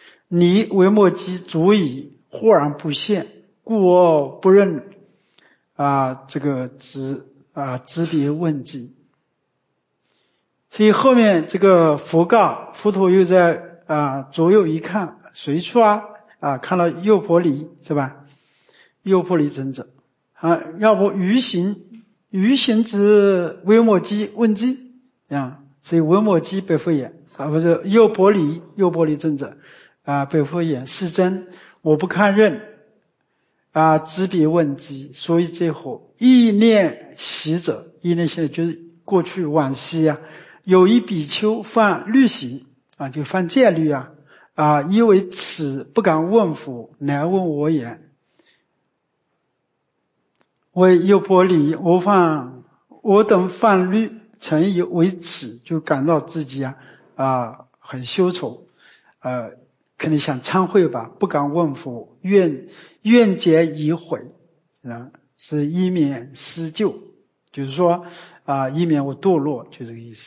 你维摩诘足以豁然不现，故我不认这个执笔问机。所以后面这个佛陀又在左右一看，谁出看到右婆离是吧？右婆离尊者要不余行之维摩诘问机所以维摩诘白佛言不是右婆离尊者白佛言世尊，我不堪任执笔问机，所以最后忆念昔者，忆念现在就是过去往昔有一比丘犯律行就犯戒律因为此不敢问佛，乃问我言：为右婆离，我等犯律，曾以为耻，就感到自己很羞丑，可能想忏悔吧，不敢问佛，愿解已悔是以免施救，就是说以免我堕落，就这个意思。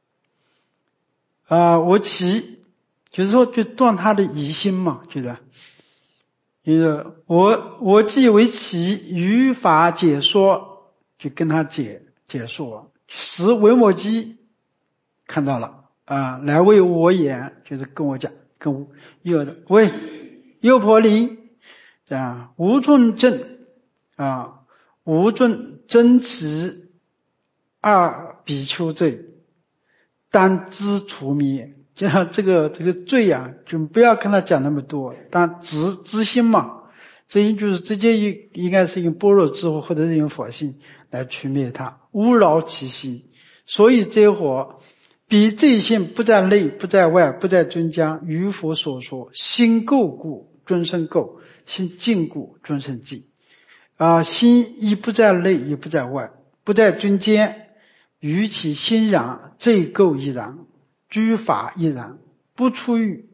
我起就是说就断他的疑心嘛，觉得我既为其语法解说，就跟他解说，使维摩诘看到了来为我言，就是跟我讲，跟为右婆离无尊正无尊真持二比丘罪，当知除灭。就像这个罪就不要跟他讲那么多，但知心嘛，知心就是直接应该是用般若智慧或者是用佛性来除灭它，勿扰其心。所以这会彼罪性不在内，不在外，不在尊将，于佛所说，心垢故尊生垢，心净故尊生净心亦不在内，也不在外，不在尊间，于其心然，罪垢亦然，居法亦然，不出于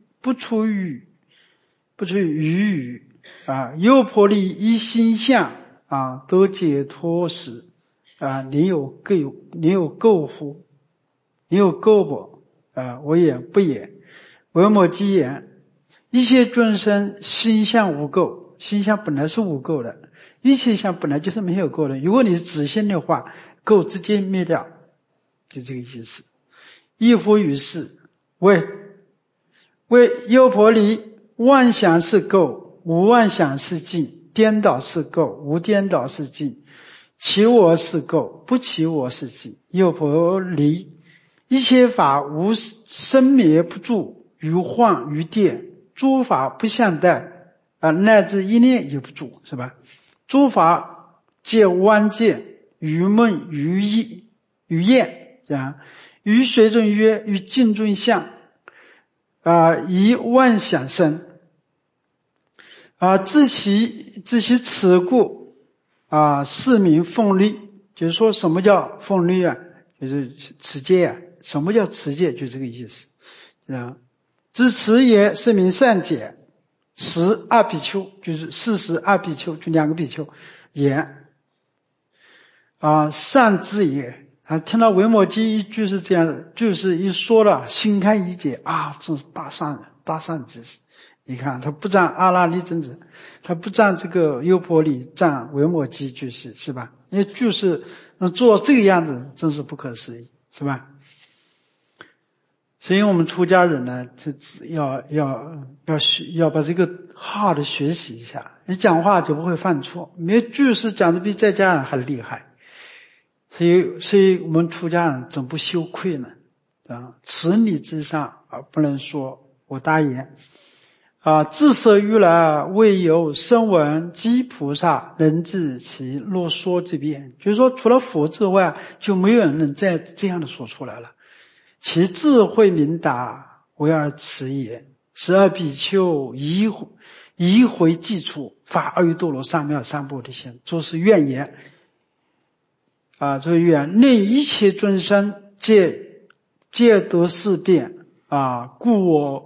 语右婆离一心相得解脱时你有垢乎？你有垢不？我言不也。维摩诘言：一切众生心相无垢，心相本来是无垢的，一切相本来就是没有垢的。如果你是止心的话，垢直接灭掉，就这个意思。亦复于是，为右婆离，妄想是垢，无妄想是净；颠倒是垢，无颠倒是净；起我是垢，不起我是净。右婆离，一切法无生灭不住，于幻于电，诸法不相待乃至一念也不住，是吧？诸法皆妄见，于梦于焰于水中约，于镜中相以妄想生知其此故是名奉律。就是说什么叫奉律就是持戒什么叫持戒？就这个意思知持也是名善解，十二比丘就是42比丘，就2个比丘言善知也听到维摩诘一句是这样的，就是一说了，心开一解这是大善人，大善知识。你看他不赞阿拉利尊者，他不赞这个优婆离，赞维摩诘就是是吧？因为就是做这个样子真是不可思议，是吧？所以我们出家人呢，要把这个好好的学习一下，你讲话就不会犯错，没句式讲的比在家人还厉害。所以我们出家人怎不羞愧呢？此理之上不能说我答言自设如来未有声闻及菩萨能自其若说之辩，就是说除了佛之外就没有人能再这样的说出来了。其智慧明达，唯尔此也。12比丘疑回记处，发阿耨多罗三藐三菩提心，诸是愿言这个愿内一切众生皆得是辩故我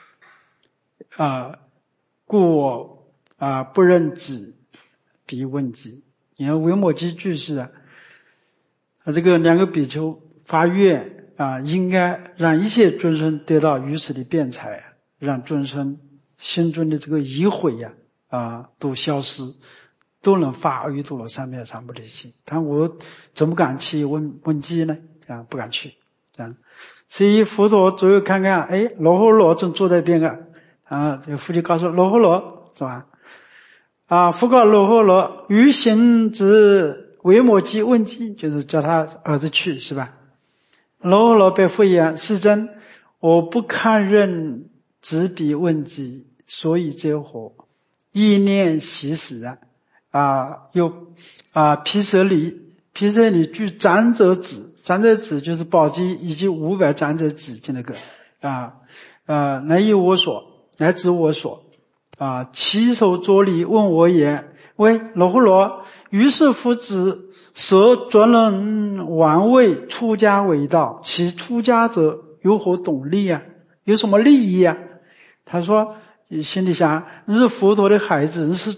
不认知彼问机。你看维摩诘句是这个2个比丘发愿应该让一切众生得到如此的辩才，让众生心中的这个疑悔都消失， 都能发阿耨多罗三藐三菩提心。但我怎么敢去问机呢？这样不敢去，这样。所以佛陀左右看看，哎，罗睺罗正坐在边上，这个佛就告诉罗睺罗，是吧？佛告罗睺罗，于行之维摩诘问机，就是叫他儿子去，是吧？罗睺罗被佛言：世尊，我不堪任执笔问机，所以这火意念习时又毗舍离具长者子，长者子就是宝积以及500长者子就那个乃以我所，乃指我所其手着礼问我言：喂，罗睺罗，于是夫子舍转轮王位出家为道，其出家者有何懂利啊？有什么利益啊？他说，你心里想，你是佛陀的孩子，你是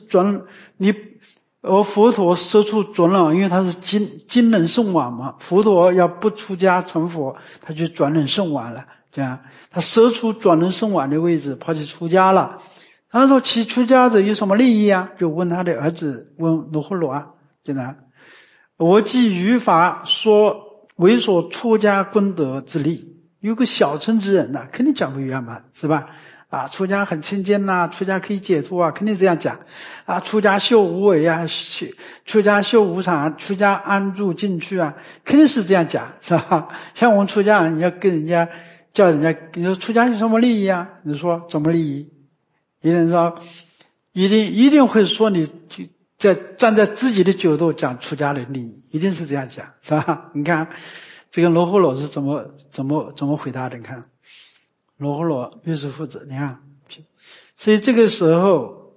佛陀舍出转轮，因为他是金轮圣王嘛，佛陀要不出家成佛，他就转轮圣王了，这样他舍出转轮圣王的位置，跑去出家了。他说其出家者有什么利益啊？就问他的儿子，问罗睺罗就那我既于法说为所出家功德之利，有个小乘之人肯定讲不圆满，是吧？出家很清净出家可以解脱肯定这样讲出家修无为出家修无常，出家安住进去肯定是这样讲，是吧？像我们出家，你要跟人家叫人家，你说出家有什么利益你说怎么利益？有人说一定会说你站在自己的角度讲出家的利益，一定是这样讲，是吧？你看这个罗睺罗是怎么回答的？你看罗睺罗又是父子，你看，所以这个时候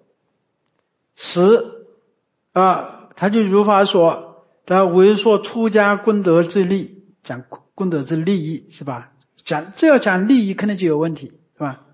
他就如法说，他为说出家功德之利，讲功德之利益，是吧？这要讲利益肯定就有问题，是吧？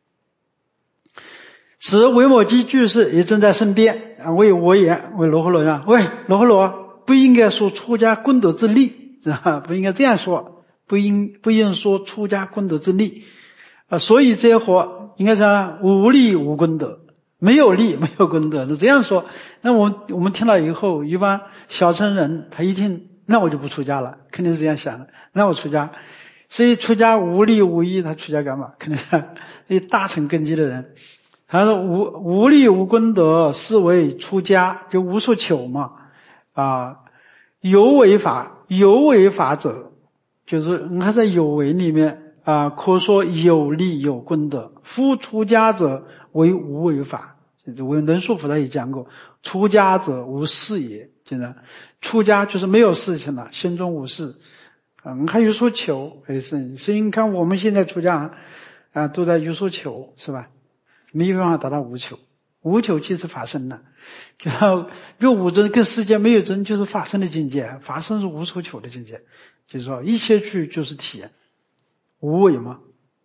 时维摩诘居士也正在身边为罗睺罗讲：喂，罗睺罗，不应该说出家功德之利，是吧？不应该这样说，不应说出家功德之利所以这些活应该是无利无功德，没有利没有功德，是这样说。那我们听了以后，一般小乘人他一听，那我就不出家了，肯定是这样想的，那我出家。所以出家无利无益，他出家干嘛？肯定是所以大乘根基的人，他说无利无功德是为出家，就无所求嘛有为法者，就是他在有为里面可说有利有功德。夫出家者为无为法，我能说佛他也讲过，出家者无事也，现在出家就是没有事情了，心中无事还有所求，所以你看我们现在出家都在有所求，是吧？没有办法达到无求，无求即是法身了，就无真跟世界没有真，就是法身的境界，法身是无所求的境界，就是说一切去就是体验无为嘛。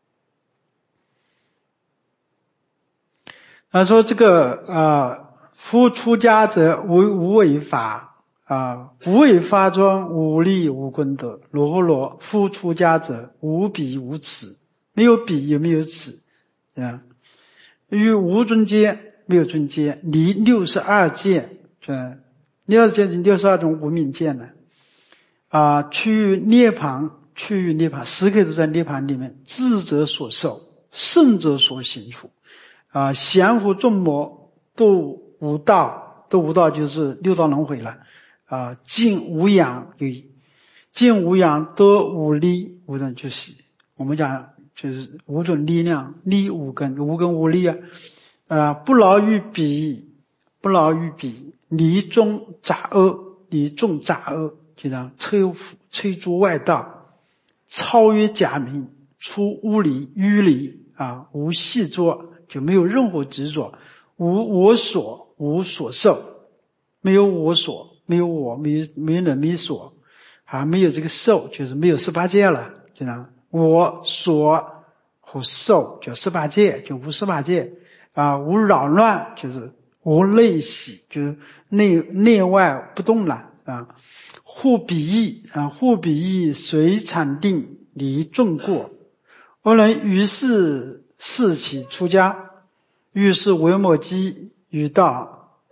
说这个夫出家者为无为法无为法中无利无功德。罗睺罗，夫出家者无彼无此，没有彼也没有此于无尊阶没有尊阶，离62界62种无明界呢趋于涅槃，时刻都在涅槃里面，智者所受，圣者所行处降伏众魔，度无道就是六道轮回了尽无养尽无养得无力无人，就是我们讲就是五种力量，力无根无力不劳于彼离众杂恶，就这样摧诸外道，超越假名，出污离淤离无细作，就没有任何执着，无我所无所受，没有我所，没有我，没有人没所没有这个受，就是没有18界了，就这样我所和受就18界，就无18界无扰乱，就是无内喜，就是内外不动了护彼意随禅定离众过。我能于是事起出家，于是维摩诘于道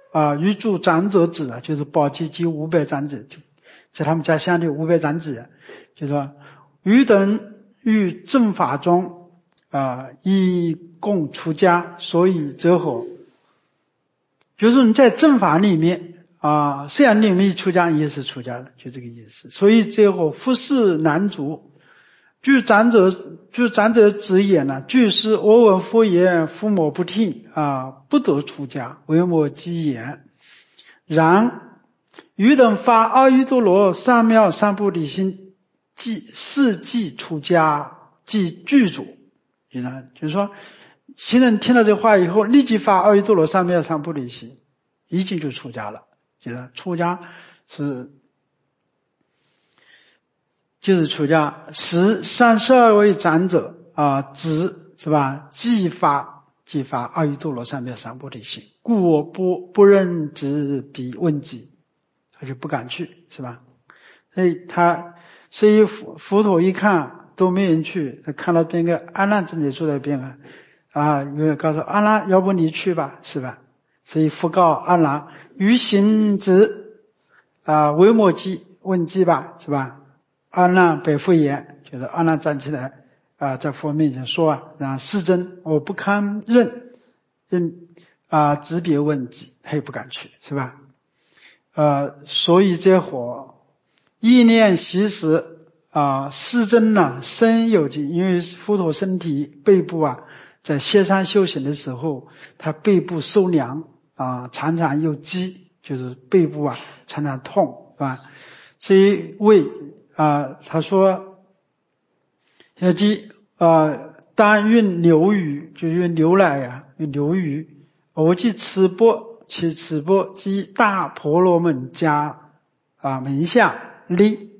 欲助长者子啊，就是宝鸡及500长子，就在他们家乡里500长子，就说余等于正法中以供出家，所以则何？就是说你在正法里面虽然你没出家也是出家的，就这个意思。所以最后夫士难足，据长者之言呢，据是我闻佛言，父母不听不得出家，为我鸡言。然余等发阿耨多罗三藐三菩提心，四季出家，即具足。就是说现在你听到这话以后，立即发阿耨多罗三藐三菩提心，已经就出家了。就是出家就是出家。32位长者子是吧？即发阿耨多罗三藐三菩提心，故我不忍直彼问疾，他就不敢去，是吧？所以佛陀一看都没人去，他看到边个阿难正在坐在边上有人告诉阿难，要不你去吧，是吧？所以佛告阿难，于行之为摩诘问疾吧，是吧？阿难白佛言，就是阿难站起来在佛面前说世尊，我不堪任直别问疾，他也不敢去，是吧？所以这会意念习时世尊呢身有疾，因为佛陀身体背部在歇山修行的时候，他背部受凉常常有积，就是背部常常痛，是吧？所以他说小鸡当运流雨，就用牛奶用流雨，我即持钵，其持钵即大婆罗门家门下立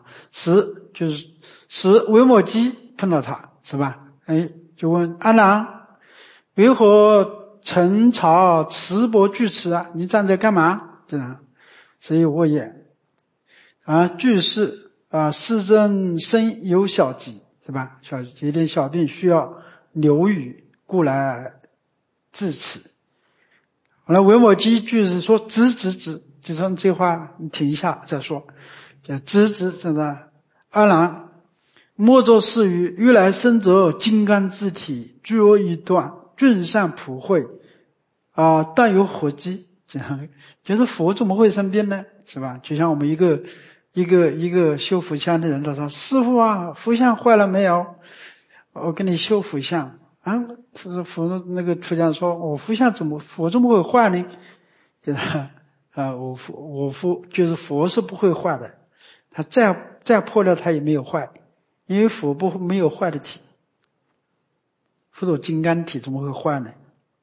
使维摩诘碰到他，是吧？就问阿难，为何陈朝持钵具持你站在干嘛？这样，所以我也具是世尊身有小疾，是吧？有点小病需要流雨，故来至此。后来维摩诘具是说直，就说这话你停一下再说，就直真的。阿难，莫作是语，欲来生者金刚之体，具有一段，俊善普惠但有火机，就是佛怎么会生病呢？是吧？就像我们一个修佛像的人，他说师父佛像坏了没有？我给你修佛像佛那个出家说我佛像佛怎么会坏呢？就是我佛就是佛是不会坏的，他再破掉他也没有坏，因为佛没有坏的体，佛陀金刚体怎么会坏呢？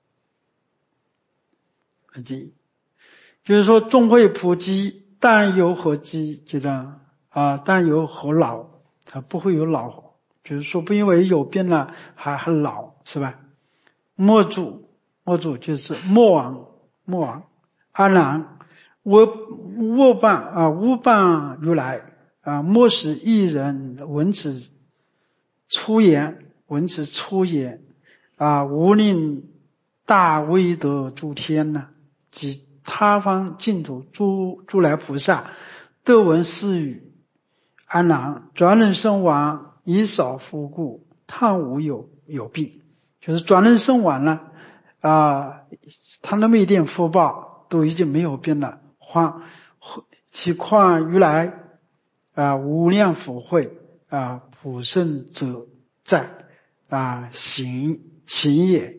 就是说众会普及，但有何疾？就这样但有何老？他不会有老，就是说不因为有病了还老，是吧？莫主就是莫往阿难，吾伴如来莫使一人闻此出言，无令大威德诸天及他方净土诸来菩萨得闻是语。阿难，转轮圣王以少夫故，叹无有病。就是转轮圣王了他那么一点福报都已经没有病了，其况如来无量福慧普胜者在行也。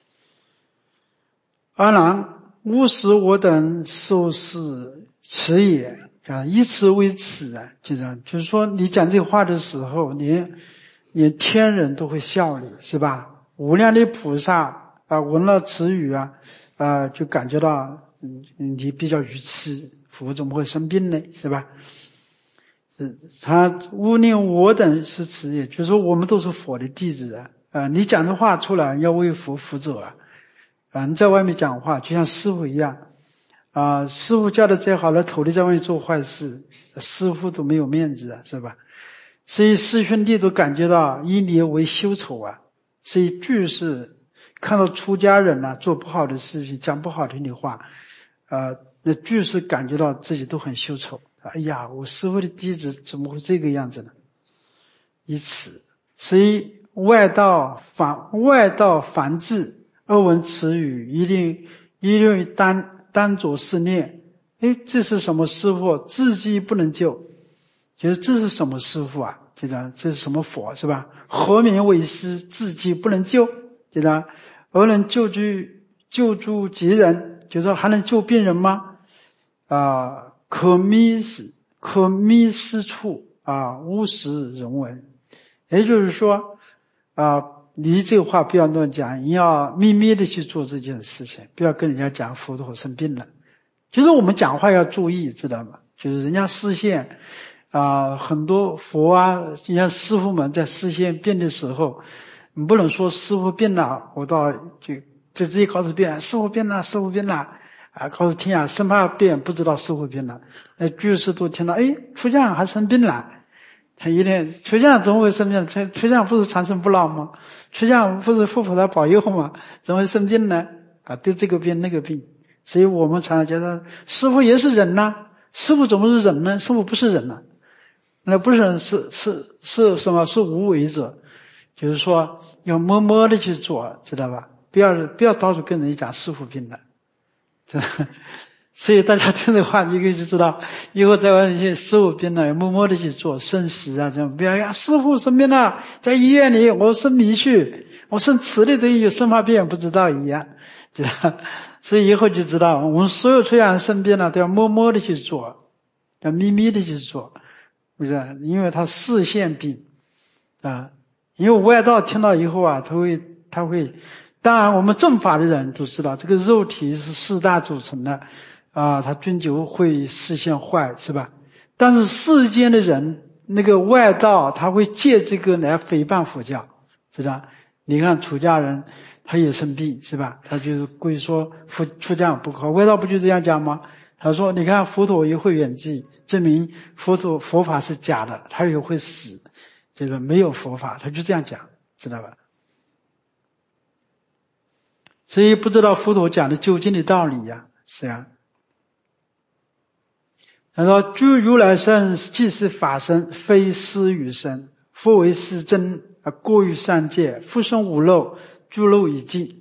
阿难，勿使我等受是耻也。以此为耻就这样，就是说你讲这话的时候，连天人都会笑你，是吧？无量的菩萨闻了此语就感觉到你比较愚痴，佛怎么会生病呢？是吧？他勿令我等是耻也，就是说我们都是佛的弟子你讲的话出来要为佛负责你在外面讲话就像师父一样师父教的再好了，徒弟在外面做坏事，师父都没有面子是吧？所以师兄弟都感觉到以你为羞丑所以就是看到出家人做不好的事情，讲不好听的话那居士感觉到自己都很羞丑，哎呀，我师父的弟子怎么会这个样子呢？以此，所以外道凡至二闻此语，一定单着是念，这是什么师父？自己不能救，觉得这是什么师父啊？觉得这是什么佛是吧？何名为师？自己不能救，觉得而能救助疾人，就说还能救病人吗？可迷失处勿使人闻。也就是说你这个话不要乱讲，你要秘密的去做这件事情，不要跟人家讲佛陀生病了。就是我们讲话要注意，知道吗？就是人家示现很多佛人家师父们在示现病的时候，你不能说师父病了，我到就直接告诉别人师父病了告诉天下，生怕别人不知道师父病了。那居士都听到出家人还生病了，他一定出家人怎么会生病？出家人不是长生不老吗？出家人不是佛菩萨保佑吗？怎么会生病呢？得这个病那个病。所以我们常常觉得师父也是人呐，师父怎么是人呢？师父不是人呐，那不是人，是什么？是无为者，就是说要默默的去做，知道吧？不要到处跟人讲师父病了，知道。所以大家听这话，你可以就知道，以后在外面师父病了，要默默的去做生食这样不要师父生病了，在医院里我生米去，我生吃的东西，生怕别人不知道一样，知道。所以以后就知道，我们所有出家人生病了，都要默默的去做，要秘密的去做，不是？因为他示现病因为外道听到以后他会，当然我们正法的人都知道，这个肉体是四大组成的他终究会示现坏，是吧？但是世间的人，那个外道他会借这个来诽谤佛教，知道？你看出家人他也生病，是吧？他就是故意说出家人不好，外道不就这样讲吗？他说你看佛陀也会圆寂，证明佛法是假的，他也会死，就是没有佛法，他就这样讲，知道吧？所以不知道佛陀讲的究竟的道理呀，是啊。他说诸如来身即是法身，非思语身，复为是真过于三界，复生无漏，诸漏已尽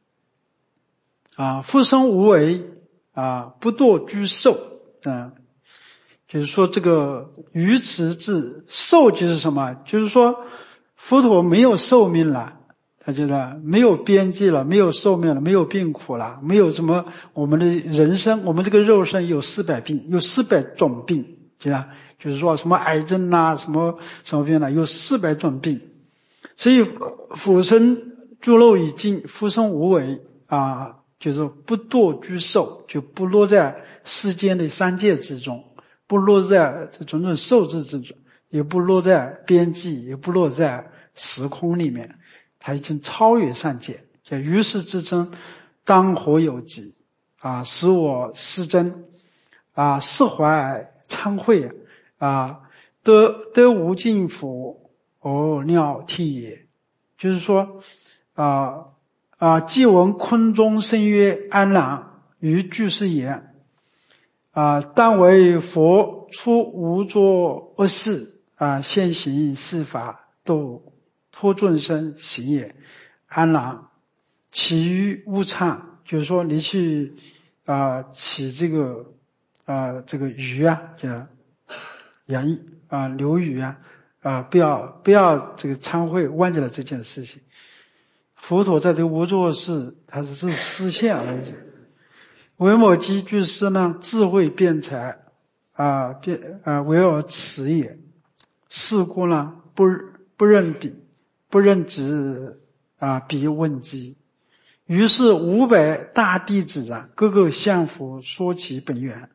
复生无为不堕居受就是说这个愚痴智寿就是什么？就是说佛陀没有寿命了，他觉得没有边际了，没有寿命了，没有病苦了，没有什么我们的人生，我们这个肉身有400病，有400种病，就是说什么癌症什么病有400种病。所以复生诸漏已尽，复生无为就是不堕居受，就不落在世间的三界之中，不落在这种种受制之中，也不落在边际，也不落在时空里面，他已经超越三界，叫于是之真当何有极使我失真释怀忏悔得无尽福而鸟涕也。就是说既闻空中声曰安然，于居士言但为佛出无作恶事现行是法度脱众生行也，安然其余勿忏。就是说你去起这个鱼叫洋流鱼不要这个忏悔忘记了这件事情。佛陀在这个无作恶事，他只是示现而已。维摩诘居士呢，智慧辩才唯尔此也。是故呢，不认彼，不认直彼问机。于是500大弟子各个向佛说其本源，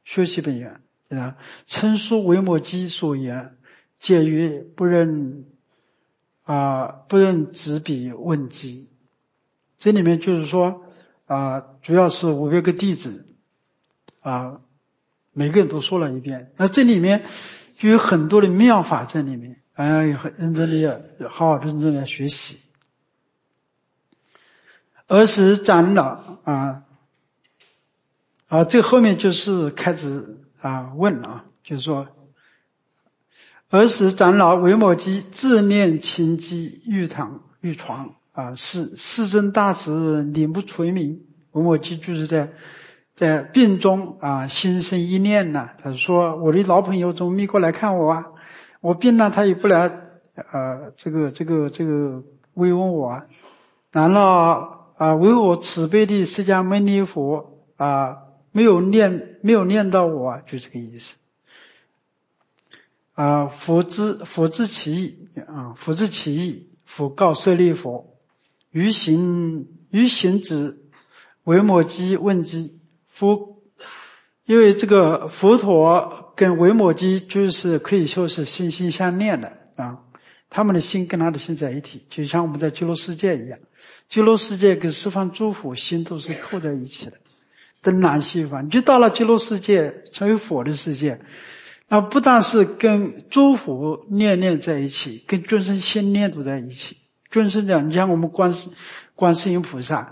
称述维摩诘所言，皆曰不认直彼问机。这里面就是说主要是500个弟子每个人都说了一遍。那这里面就有很多的妙法在里面，要很认真的要好好认真的学习。尔时长老这后面就是开始问就是说，儿时长老维摩诘自念勤积玉床世尊大慈领不垂名。维摩诘就是在病中心生一念呢，他说我的老朋友怎么没过来看我我病了他也不来这个慰问我难道唯我慈悲的释迦牟尼佛没有念到我就这个意思佛知其意佛告舍利弗于行止维摩诘问机因为这个佛陀跟维摩诘就是可以说是心心相念的他们的心跟他的心在一起，就像我们在极乐世界一样，极乐世界跟十方诸佛心都是扣在一起的，东南西方。你就到了极乐世界，成为佛的世界，那不但是跟诸佛念在一起，跟众生心念都在一起。众生讲，你像我们观世音菩萨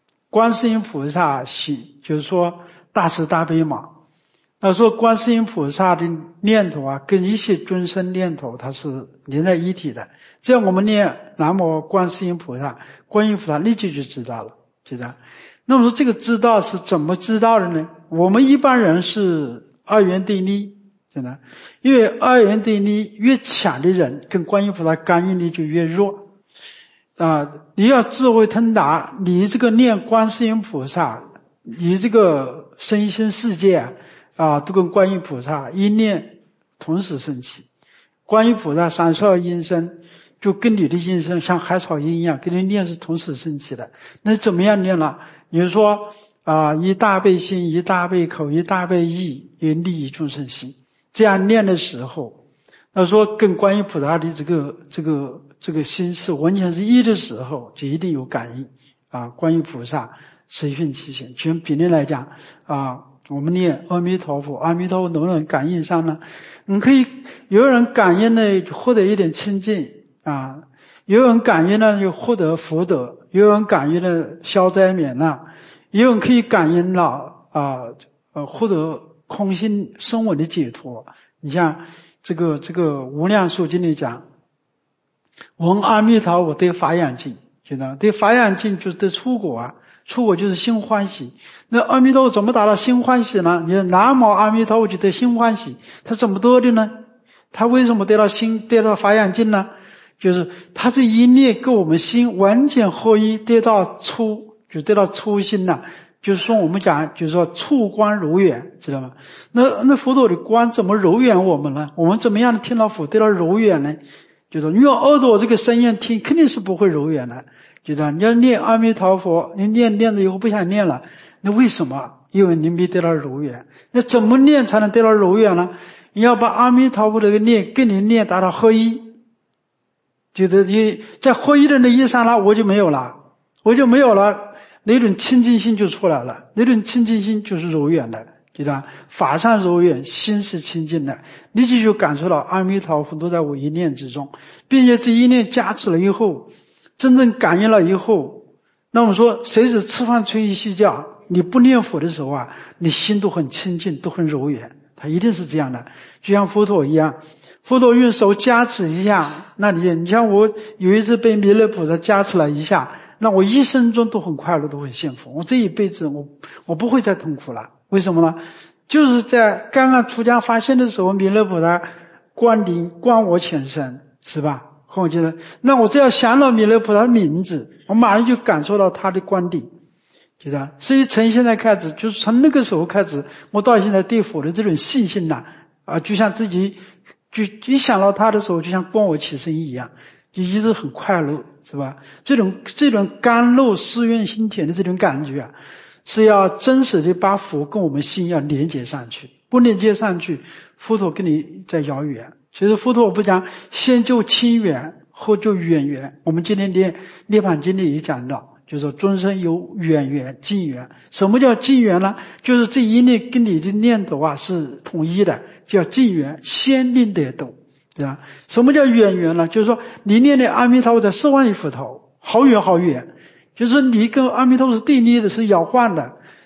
就是说大慈大悲嘛。他说观世音菩萨的念头跟一切众生念头它是连在一体的。这样我们念南无观世音菩萨，观音菩萨立即就知道了，知道。那么说这个知道是怎么知道的呢？我们一般人是二元对立，真的，因为二元对立越强的人，跟观音菩萨感应力就越弱你要智慧通达，你这个念观世音菩萨，你这个身心世界都跟观音菩萨一念同时升起。观音菩萨32音声就跟你的音声像海草音一样，跟你念是同时升起的。那怎么样念了？你就说一大悲心，一大悲口，一大悲意，以利益众生心。这样念的时候，他说跟观音菩萨的这个心是完全是一的时候，就一定有感应观音菩萨随顺其行。就比例来讲我们念阿弥陀佛，阿弥陀佛能不能感应上呢？你可以有人感应呢就获得一点清净有人感应呢就获得福德，有人感应呢消灾免难，有人可以感应了获得空性声闻的解脱。你像这个无量寿经里讲，闻阿弥陀佛得法眼净，知道吗？得法眼净就是得出果出果就是心欢喜。那阿弥陀佛怎么达到心欢喜呢？你南无阿弥陀佛就得心欢喜，他怎么得的呢？他为什么得到法眼净呢？就是他这一念跟我们心完全合一，得到初心就是说我们讲就是说触观柔远，知道吗？那佛陀的观怎么柔远我们呢？我们怎么样的听到佛得到柔远呢？就是你用耳朵这个声音听肯定是不会柔远的，就这样。你要念阿弥陀佛，你念了以后不想念了，那为什么？因为你没得到柔远。那怎么念才能得到柔远呢？你要把阿弥陀佛这个念跟你念达到合一，就是你在合一的那一刹那我就没有了，那种清净心就出来了，那种清净心就是柔远的，知道吧？法上柔远，心是清净的，立即就感受到阿弥陀佛都在我一念之中，并且这一念加持了以后，真正感应了以后，那我们说谁是吃饭吹衣睡觉，你不念佛的时候你心都很清净，都很柔远，它一定是这样的。就像佛陀一样，佛陀用手加持一下，那你像我有一次被弥勒菩萨加持了一下，那我一生中都很快乐，都很幸福，我这一辈子我不会再痛苦了。为什么呢？就是在刚刚出家发心的时候，弥勒菩萨光临观我前身，是吧？我觉得那我只要想到弥勒菩萨的名字，我马上就感受到他的光顶，知道？所以从现在开始，就是从那个时候开始，我到现在对佛的这种信心就像自己就一想到他的时候，就像光我起身一样，就一直很快乐，是吧？这种甘露思愿心田的这种感觉是要真实的把佛跟我们心要连接上去，不连接上去，佛陀跟你在遥远。其实佛陀不讲先就亲缘，后就远缘。我们今天念涅槃经里也讲到，就是说众生有远缘近缘。什么叫近缘呢？就是这一念跟你的念头是统一的，叫近缘，先令得度，对吧？什么叫远缘呢？就是说你念的阿弥陀佛在10万亿佛头，好远好远，就是说你跟阿弥陀佛是对立的，是摇晃的。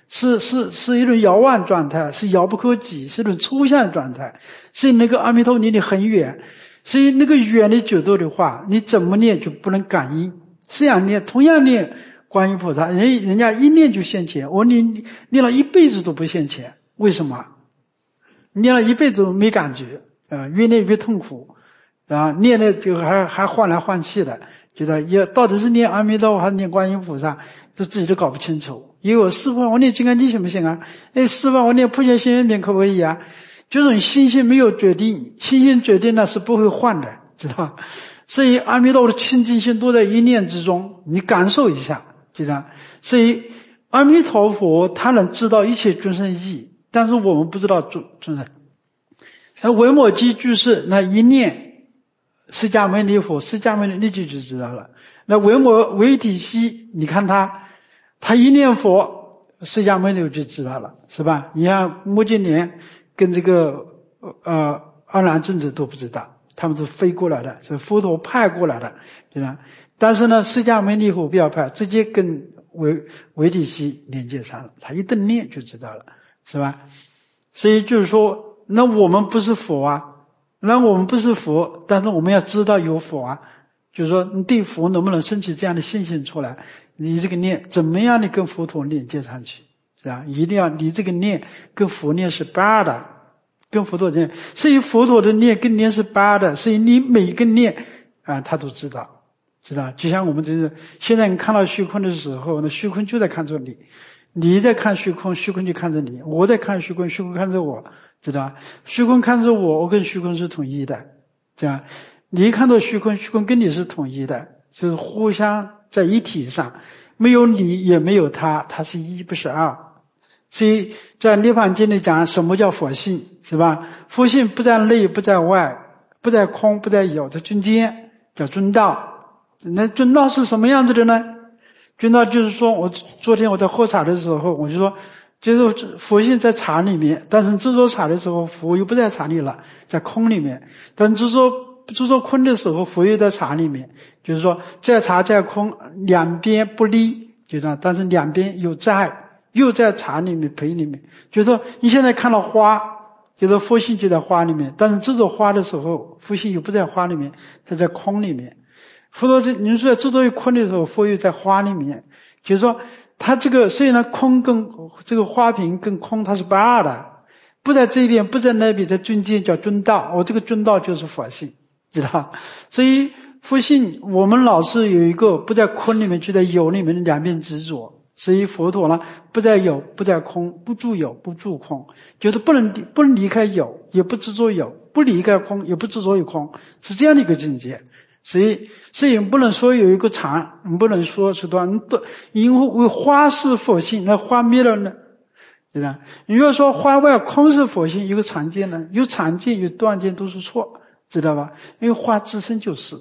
是一种遥望状态，是遥不可及，是一种抽象状态，所以那个阿弥陀佛离你很远，所以那个远的角度的话，你怎么念就不能感应。这样念，同样念观音菩萨，人家一念就现前，我念了一辈子都不现前，为什么？念了一辈子都没感觉，越念越痛苦，念的就还晃来晃去的，觉得到底是念阿弥陀佛还是念观音菩萨，这自己都搞不清楚。因为我师父我念金刚经行不行啊？师父我念普贤行愿品可不可以啊？就是心性没有决定，心性决定了是不会换的，知道？所以阿弥陀佛的清净心都在一念之中，你感受一下，就这样。所以阿弥陀佛他能知道一切众生意，但是我们不知道众生。那维摩诘居士那一念释迦牟尼佛，释迦牟尼立即就知道了。那维体西，你看他一念佛，释迦牟尼佛就知道了，是吧？你看目犍连跟这个阿难尊者都不知道，他们是飞过来的，是佛陀派过来的，对吧？但是呢，释迦牟尼佛不要派，直接跟维体西连接上了，他一顿念就知道了，是吧？所以就是说，那我们不是佛啊，那我们不是佛，但是我们要知道有佛啊，就是说你对佛能不能升起这样的信心出来，你这个念怎么样的跟佛陀连接上去，是吧？一定要你这个念跟佛念是八的，跟佛陀念，所以佛陀的念跟念是八的，所以你每一个念他都知道，知道？就像我们这是现在你看到虚空的时候，那虚空就在看着你，你在看虚空，虚空就看着你；我在看虚空，虚空看着我，知道？虚空看着我，我跟虚空是统一的，这样。你看到虚空，虚空跟你是统一的，就是互相在一体上，没有你也没有他，他是一不是二。所以在涅槃经里讲什么叫佛性，是吧？佛性不在内不在外，不在空不在有，在中间，叫中道。那中道是什么样子的呢？中道就是说，昨天我在喝茶的时候，我就说，就是佛性在茶里面，但是制作茶的时候，佛又不在茶里了，在空里面。但制作空的时候，佛又在茶里面，就是说在茶在空两边不离，就这样，但是两边又在茶里面陪里面，就是说你现在看到花，就是佛性就在花里面，但是制作花的时候，佛性又不在花里面，它在空里面。佛陀你说制作于空的时候，佛又在花里面，就是说它这个虽然空跟这个花瓶跟空它是不二的，不在这边不在那边，在中间叫中道，我这个中道就是佛性，知道？所以佛性我们老是有一个不在空里面就在有里面的两边执着，所以佛陀呢不在有不在空，不住有不住空，就是不能离开有，也不执着有，不离开空也不执着于空，是这样的一个境界。所以不能说有一个常，不能说是多，因为花是佛性，那花灭了呢，对吧？你如果说花外空是佛性，有个常见呢，有常见有断见都是错，知道吧？因为花自身就是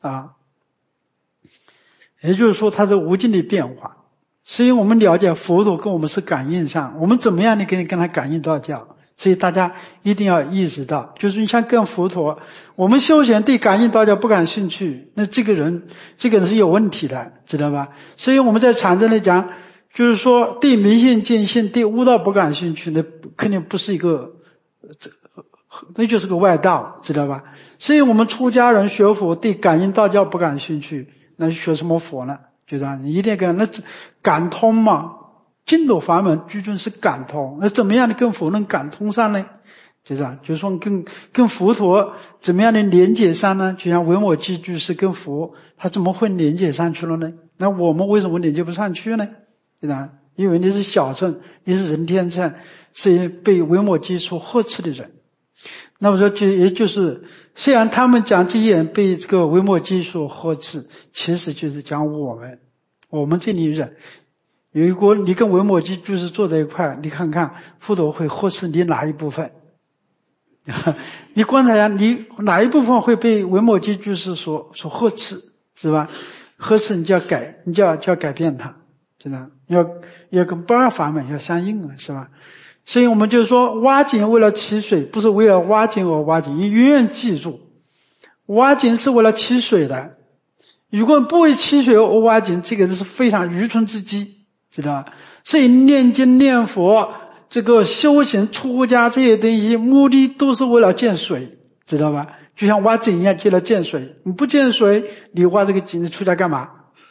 也就是说它是无尽的变化。所以我们了解佛陀跟我们是感应上，我们怎么样的跟他感应道教？所以大家一定要意识到，就是你像跟佛陀，我们修行对感应道教不感兴趣，那这个人是有问题的，知道吧？所以我们在禅宗里讲，就是说对迷信见性对悟道不感兴趣，那肯定不是一个那就是个外道，知道吧？所以我们出家人学佛对感应道教不感兴趣，那学什么佛呢？就这样，一定要那感通嘛，净土法门居中是感通，那怎么样的跟佛能感通上呢？就这样，就是说跟佛陀怎么样的连接上呢？就像维摩诘居士跟佛，他怎么会连接上去了呢？那我们为什么连接不上去呢？对吧？因为你是小乘，你是人天乘，是被维摩诘所呵斥的人。那么说也就是虽然他们讲这些人被这个维摩诘所呵斥，其实就是讲我们这里人，如果你跟维摩诘居士坐在一块，你看看佛陀会呵斥你哪一部分？你观察一下，你哪一部分会被维摩诘居士所呵斥，是吧？呵斥你就要改变它，真的要跟不二法门要相应啊，是吧？所以我们就说挖井为了起水，不是为了挖井而挖井，你永远记住，挖井是为了起水的。如果不为起水而挖井，这个是非常愚蠢之计， 知道吧？所以念经念佛这个修行出家这些东西目的都是为了见水，知道吧？就像挖井一样，就来见水。你不见水，你挖这个井，你出家干嘛？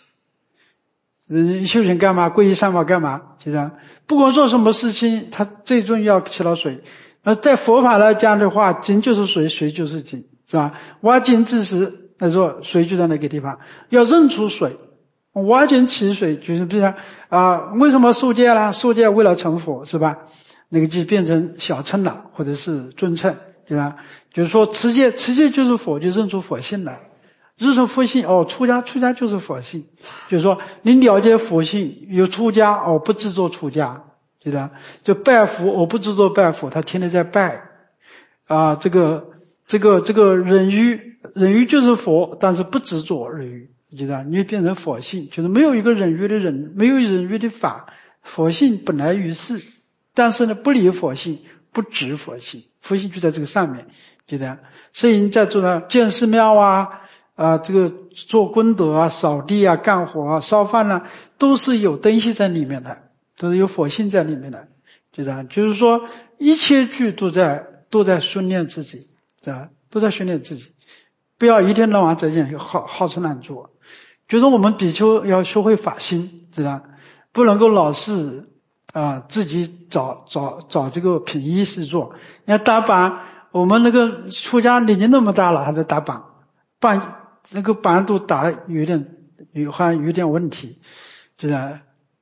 修行干嘛？皈依三宝干嘛？就这样。不管做什么事情，它最终要起到水。在佛法来讲的话，井就是水，水就是井，是吧？挖井之时，他说水就在那个地方，要认出水。挖井起水，就是比如为什么受戒啦？受戒为了成佛，是吧？那个就变成小乘了，或者是尊乘，对吧？就是说持戒就是佛，就认出佛性了。认出佛性，出家就是佛性。就是说你了解佛性，有出家，不执着出家，对吧？就拜佛，不执着拜佛，他天天在拜。这个忍辱就是佛，但是不执着忍辱。知道你变成佛性，就是没有一个忍辱的人，没有忍辱的法，佛性本来于世，但是呢不离佛性，不执佛性，佛性就在这个上面，就这样。所以你在做呢建寺庙这个做功德扫地干活烧饭都是有东西在里面的，都是有佛性在里面的，就这样。就是说一切句都在训练自己，对吧？都在训练自己，不要一天到晚在这里好吃懒做。就是我们比丘要学会法心，知道，不能够老是自己找这个品衣事做。你看打板，我们那个出家年纪那么大了还在打板那个板都打有点问题，知道。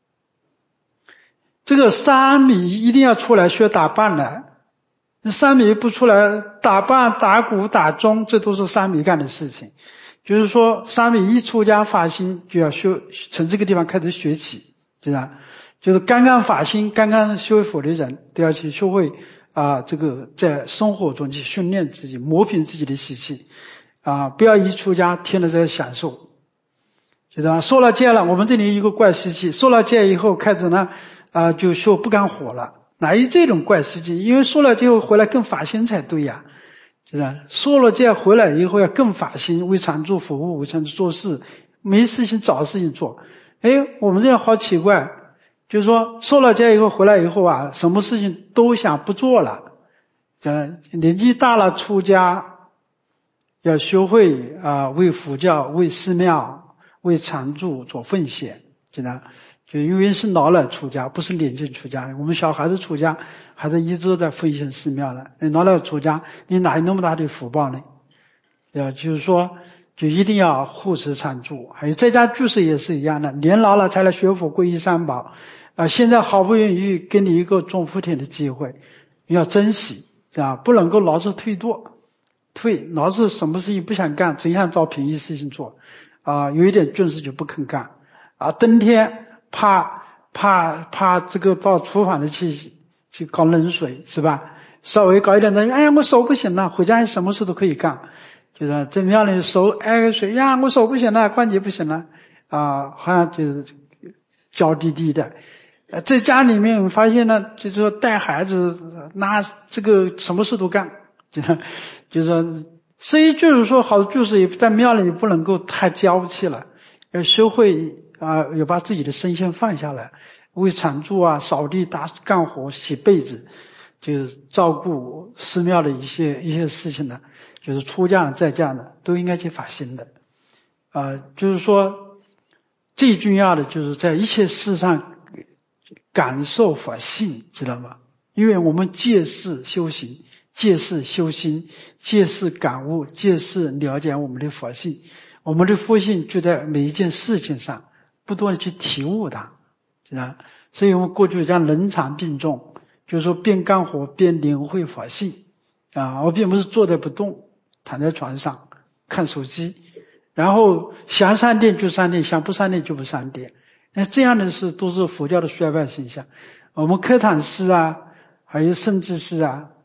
这个三米一定要出来学打板的，三米不出来，打板打鼓打钟这都是三米干的事情。就是说三米一出家法心就要从这个地方开始学起，知道？就是刚刚法心刚刚修佛的人都要去学会这个在生活中去训练自己，磨平自己的习气不要一出家天天在享受，知道吧？受了戒了，我们这里有一个怪习气，受了戒以后开始呢就修不干活了，哪有这种怪习气？因为受了戒后回来更法心才对呀。是吧？受了戒回来以后要更法心，为常住服务，为常住做事，没事情找事情做。我们这样好奇怪，就是说受了戒以后回来以后什么事情都想不做了。年纪大了出家，要学会为佛教、为寺庙、为常住做奉献，知道？就因为是老了出家，不是年轻出家。我们小孩子出家，还是一直在奉献寺庙了。你老了出家，你哪有那么大的福报呢？就是说，就一定要护持常住。还有在家居士也是一样的，年老了才来学佛皈依三宝。现在好不容易给你一个种福田的机会，要珍惜，不能够老是退，老是什么事情不想干，只想找便宜事情做。有一点正事就不肯干。冬天怕这个到厨房里去搞冷水，是吧？稍微搞一点的，我手不行了，回家什么事都可以干。就是在庙里手挨个水我手不行了，关节不行了好像就是娇滴滴的。在家里面发现呢，就是说带孩子拿这个什么事都干，就是说，所以就是说好就是在庙里不能够太娇气了，要学会要把自己的身心放下来，为常住扫地干活洗被子，就是照顾寺庙的一些事情呢，就是出家在家呢都应该去法心的就是说最重要的就是在一切事上感受法性，知道吗？因为我们借事修行，借事修心，借事感悟，借事了解我们的佛性，我们的佛性就在每一件事情上不断的去体悟它，知道？所以我们过去讲人常并重，就是说边干活边领会法性我并不是坐在不动，躺在床上看手机，然后想上殿就上殿，想不上殿就不上殿。那这样的事都是佛教的衰败现象。我们科坦师还有圣智师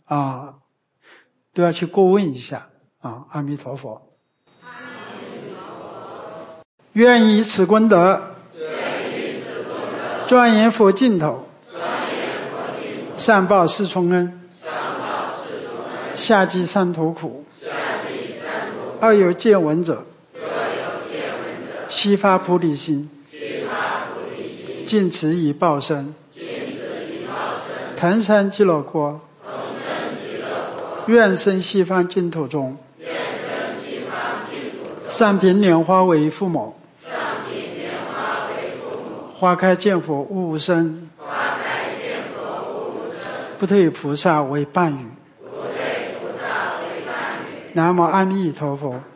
都要去过问一下阿弥陀佛。愿以此功德，庄严佛净土，上报四重恩，下济三途苦。二有见闻者，悉发菩提心。 尽此以报身。腾升极乐国，愿生西方净土中，上品莲花为父母，花开见佛悟无生，不退菩萨为伴侣。南无阿弥陀佛。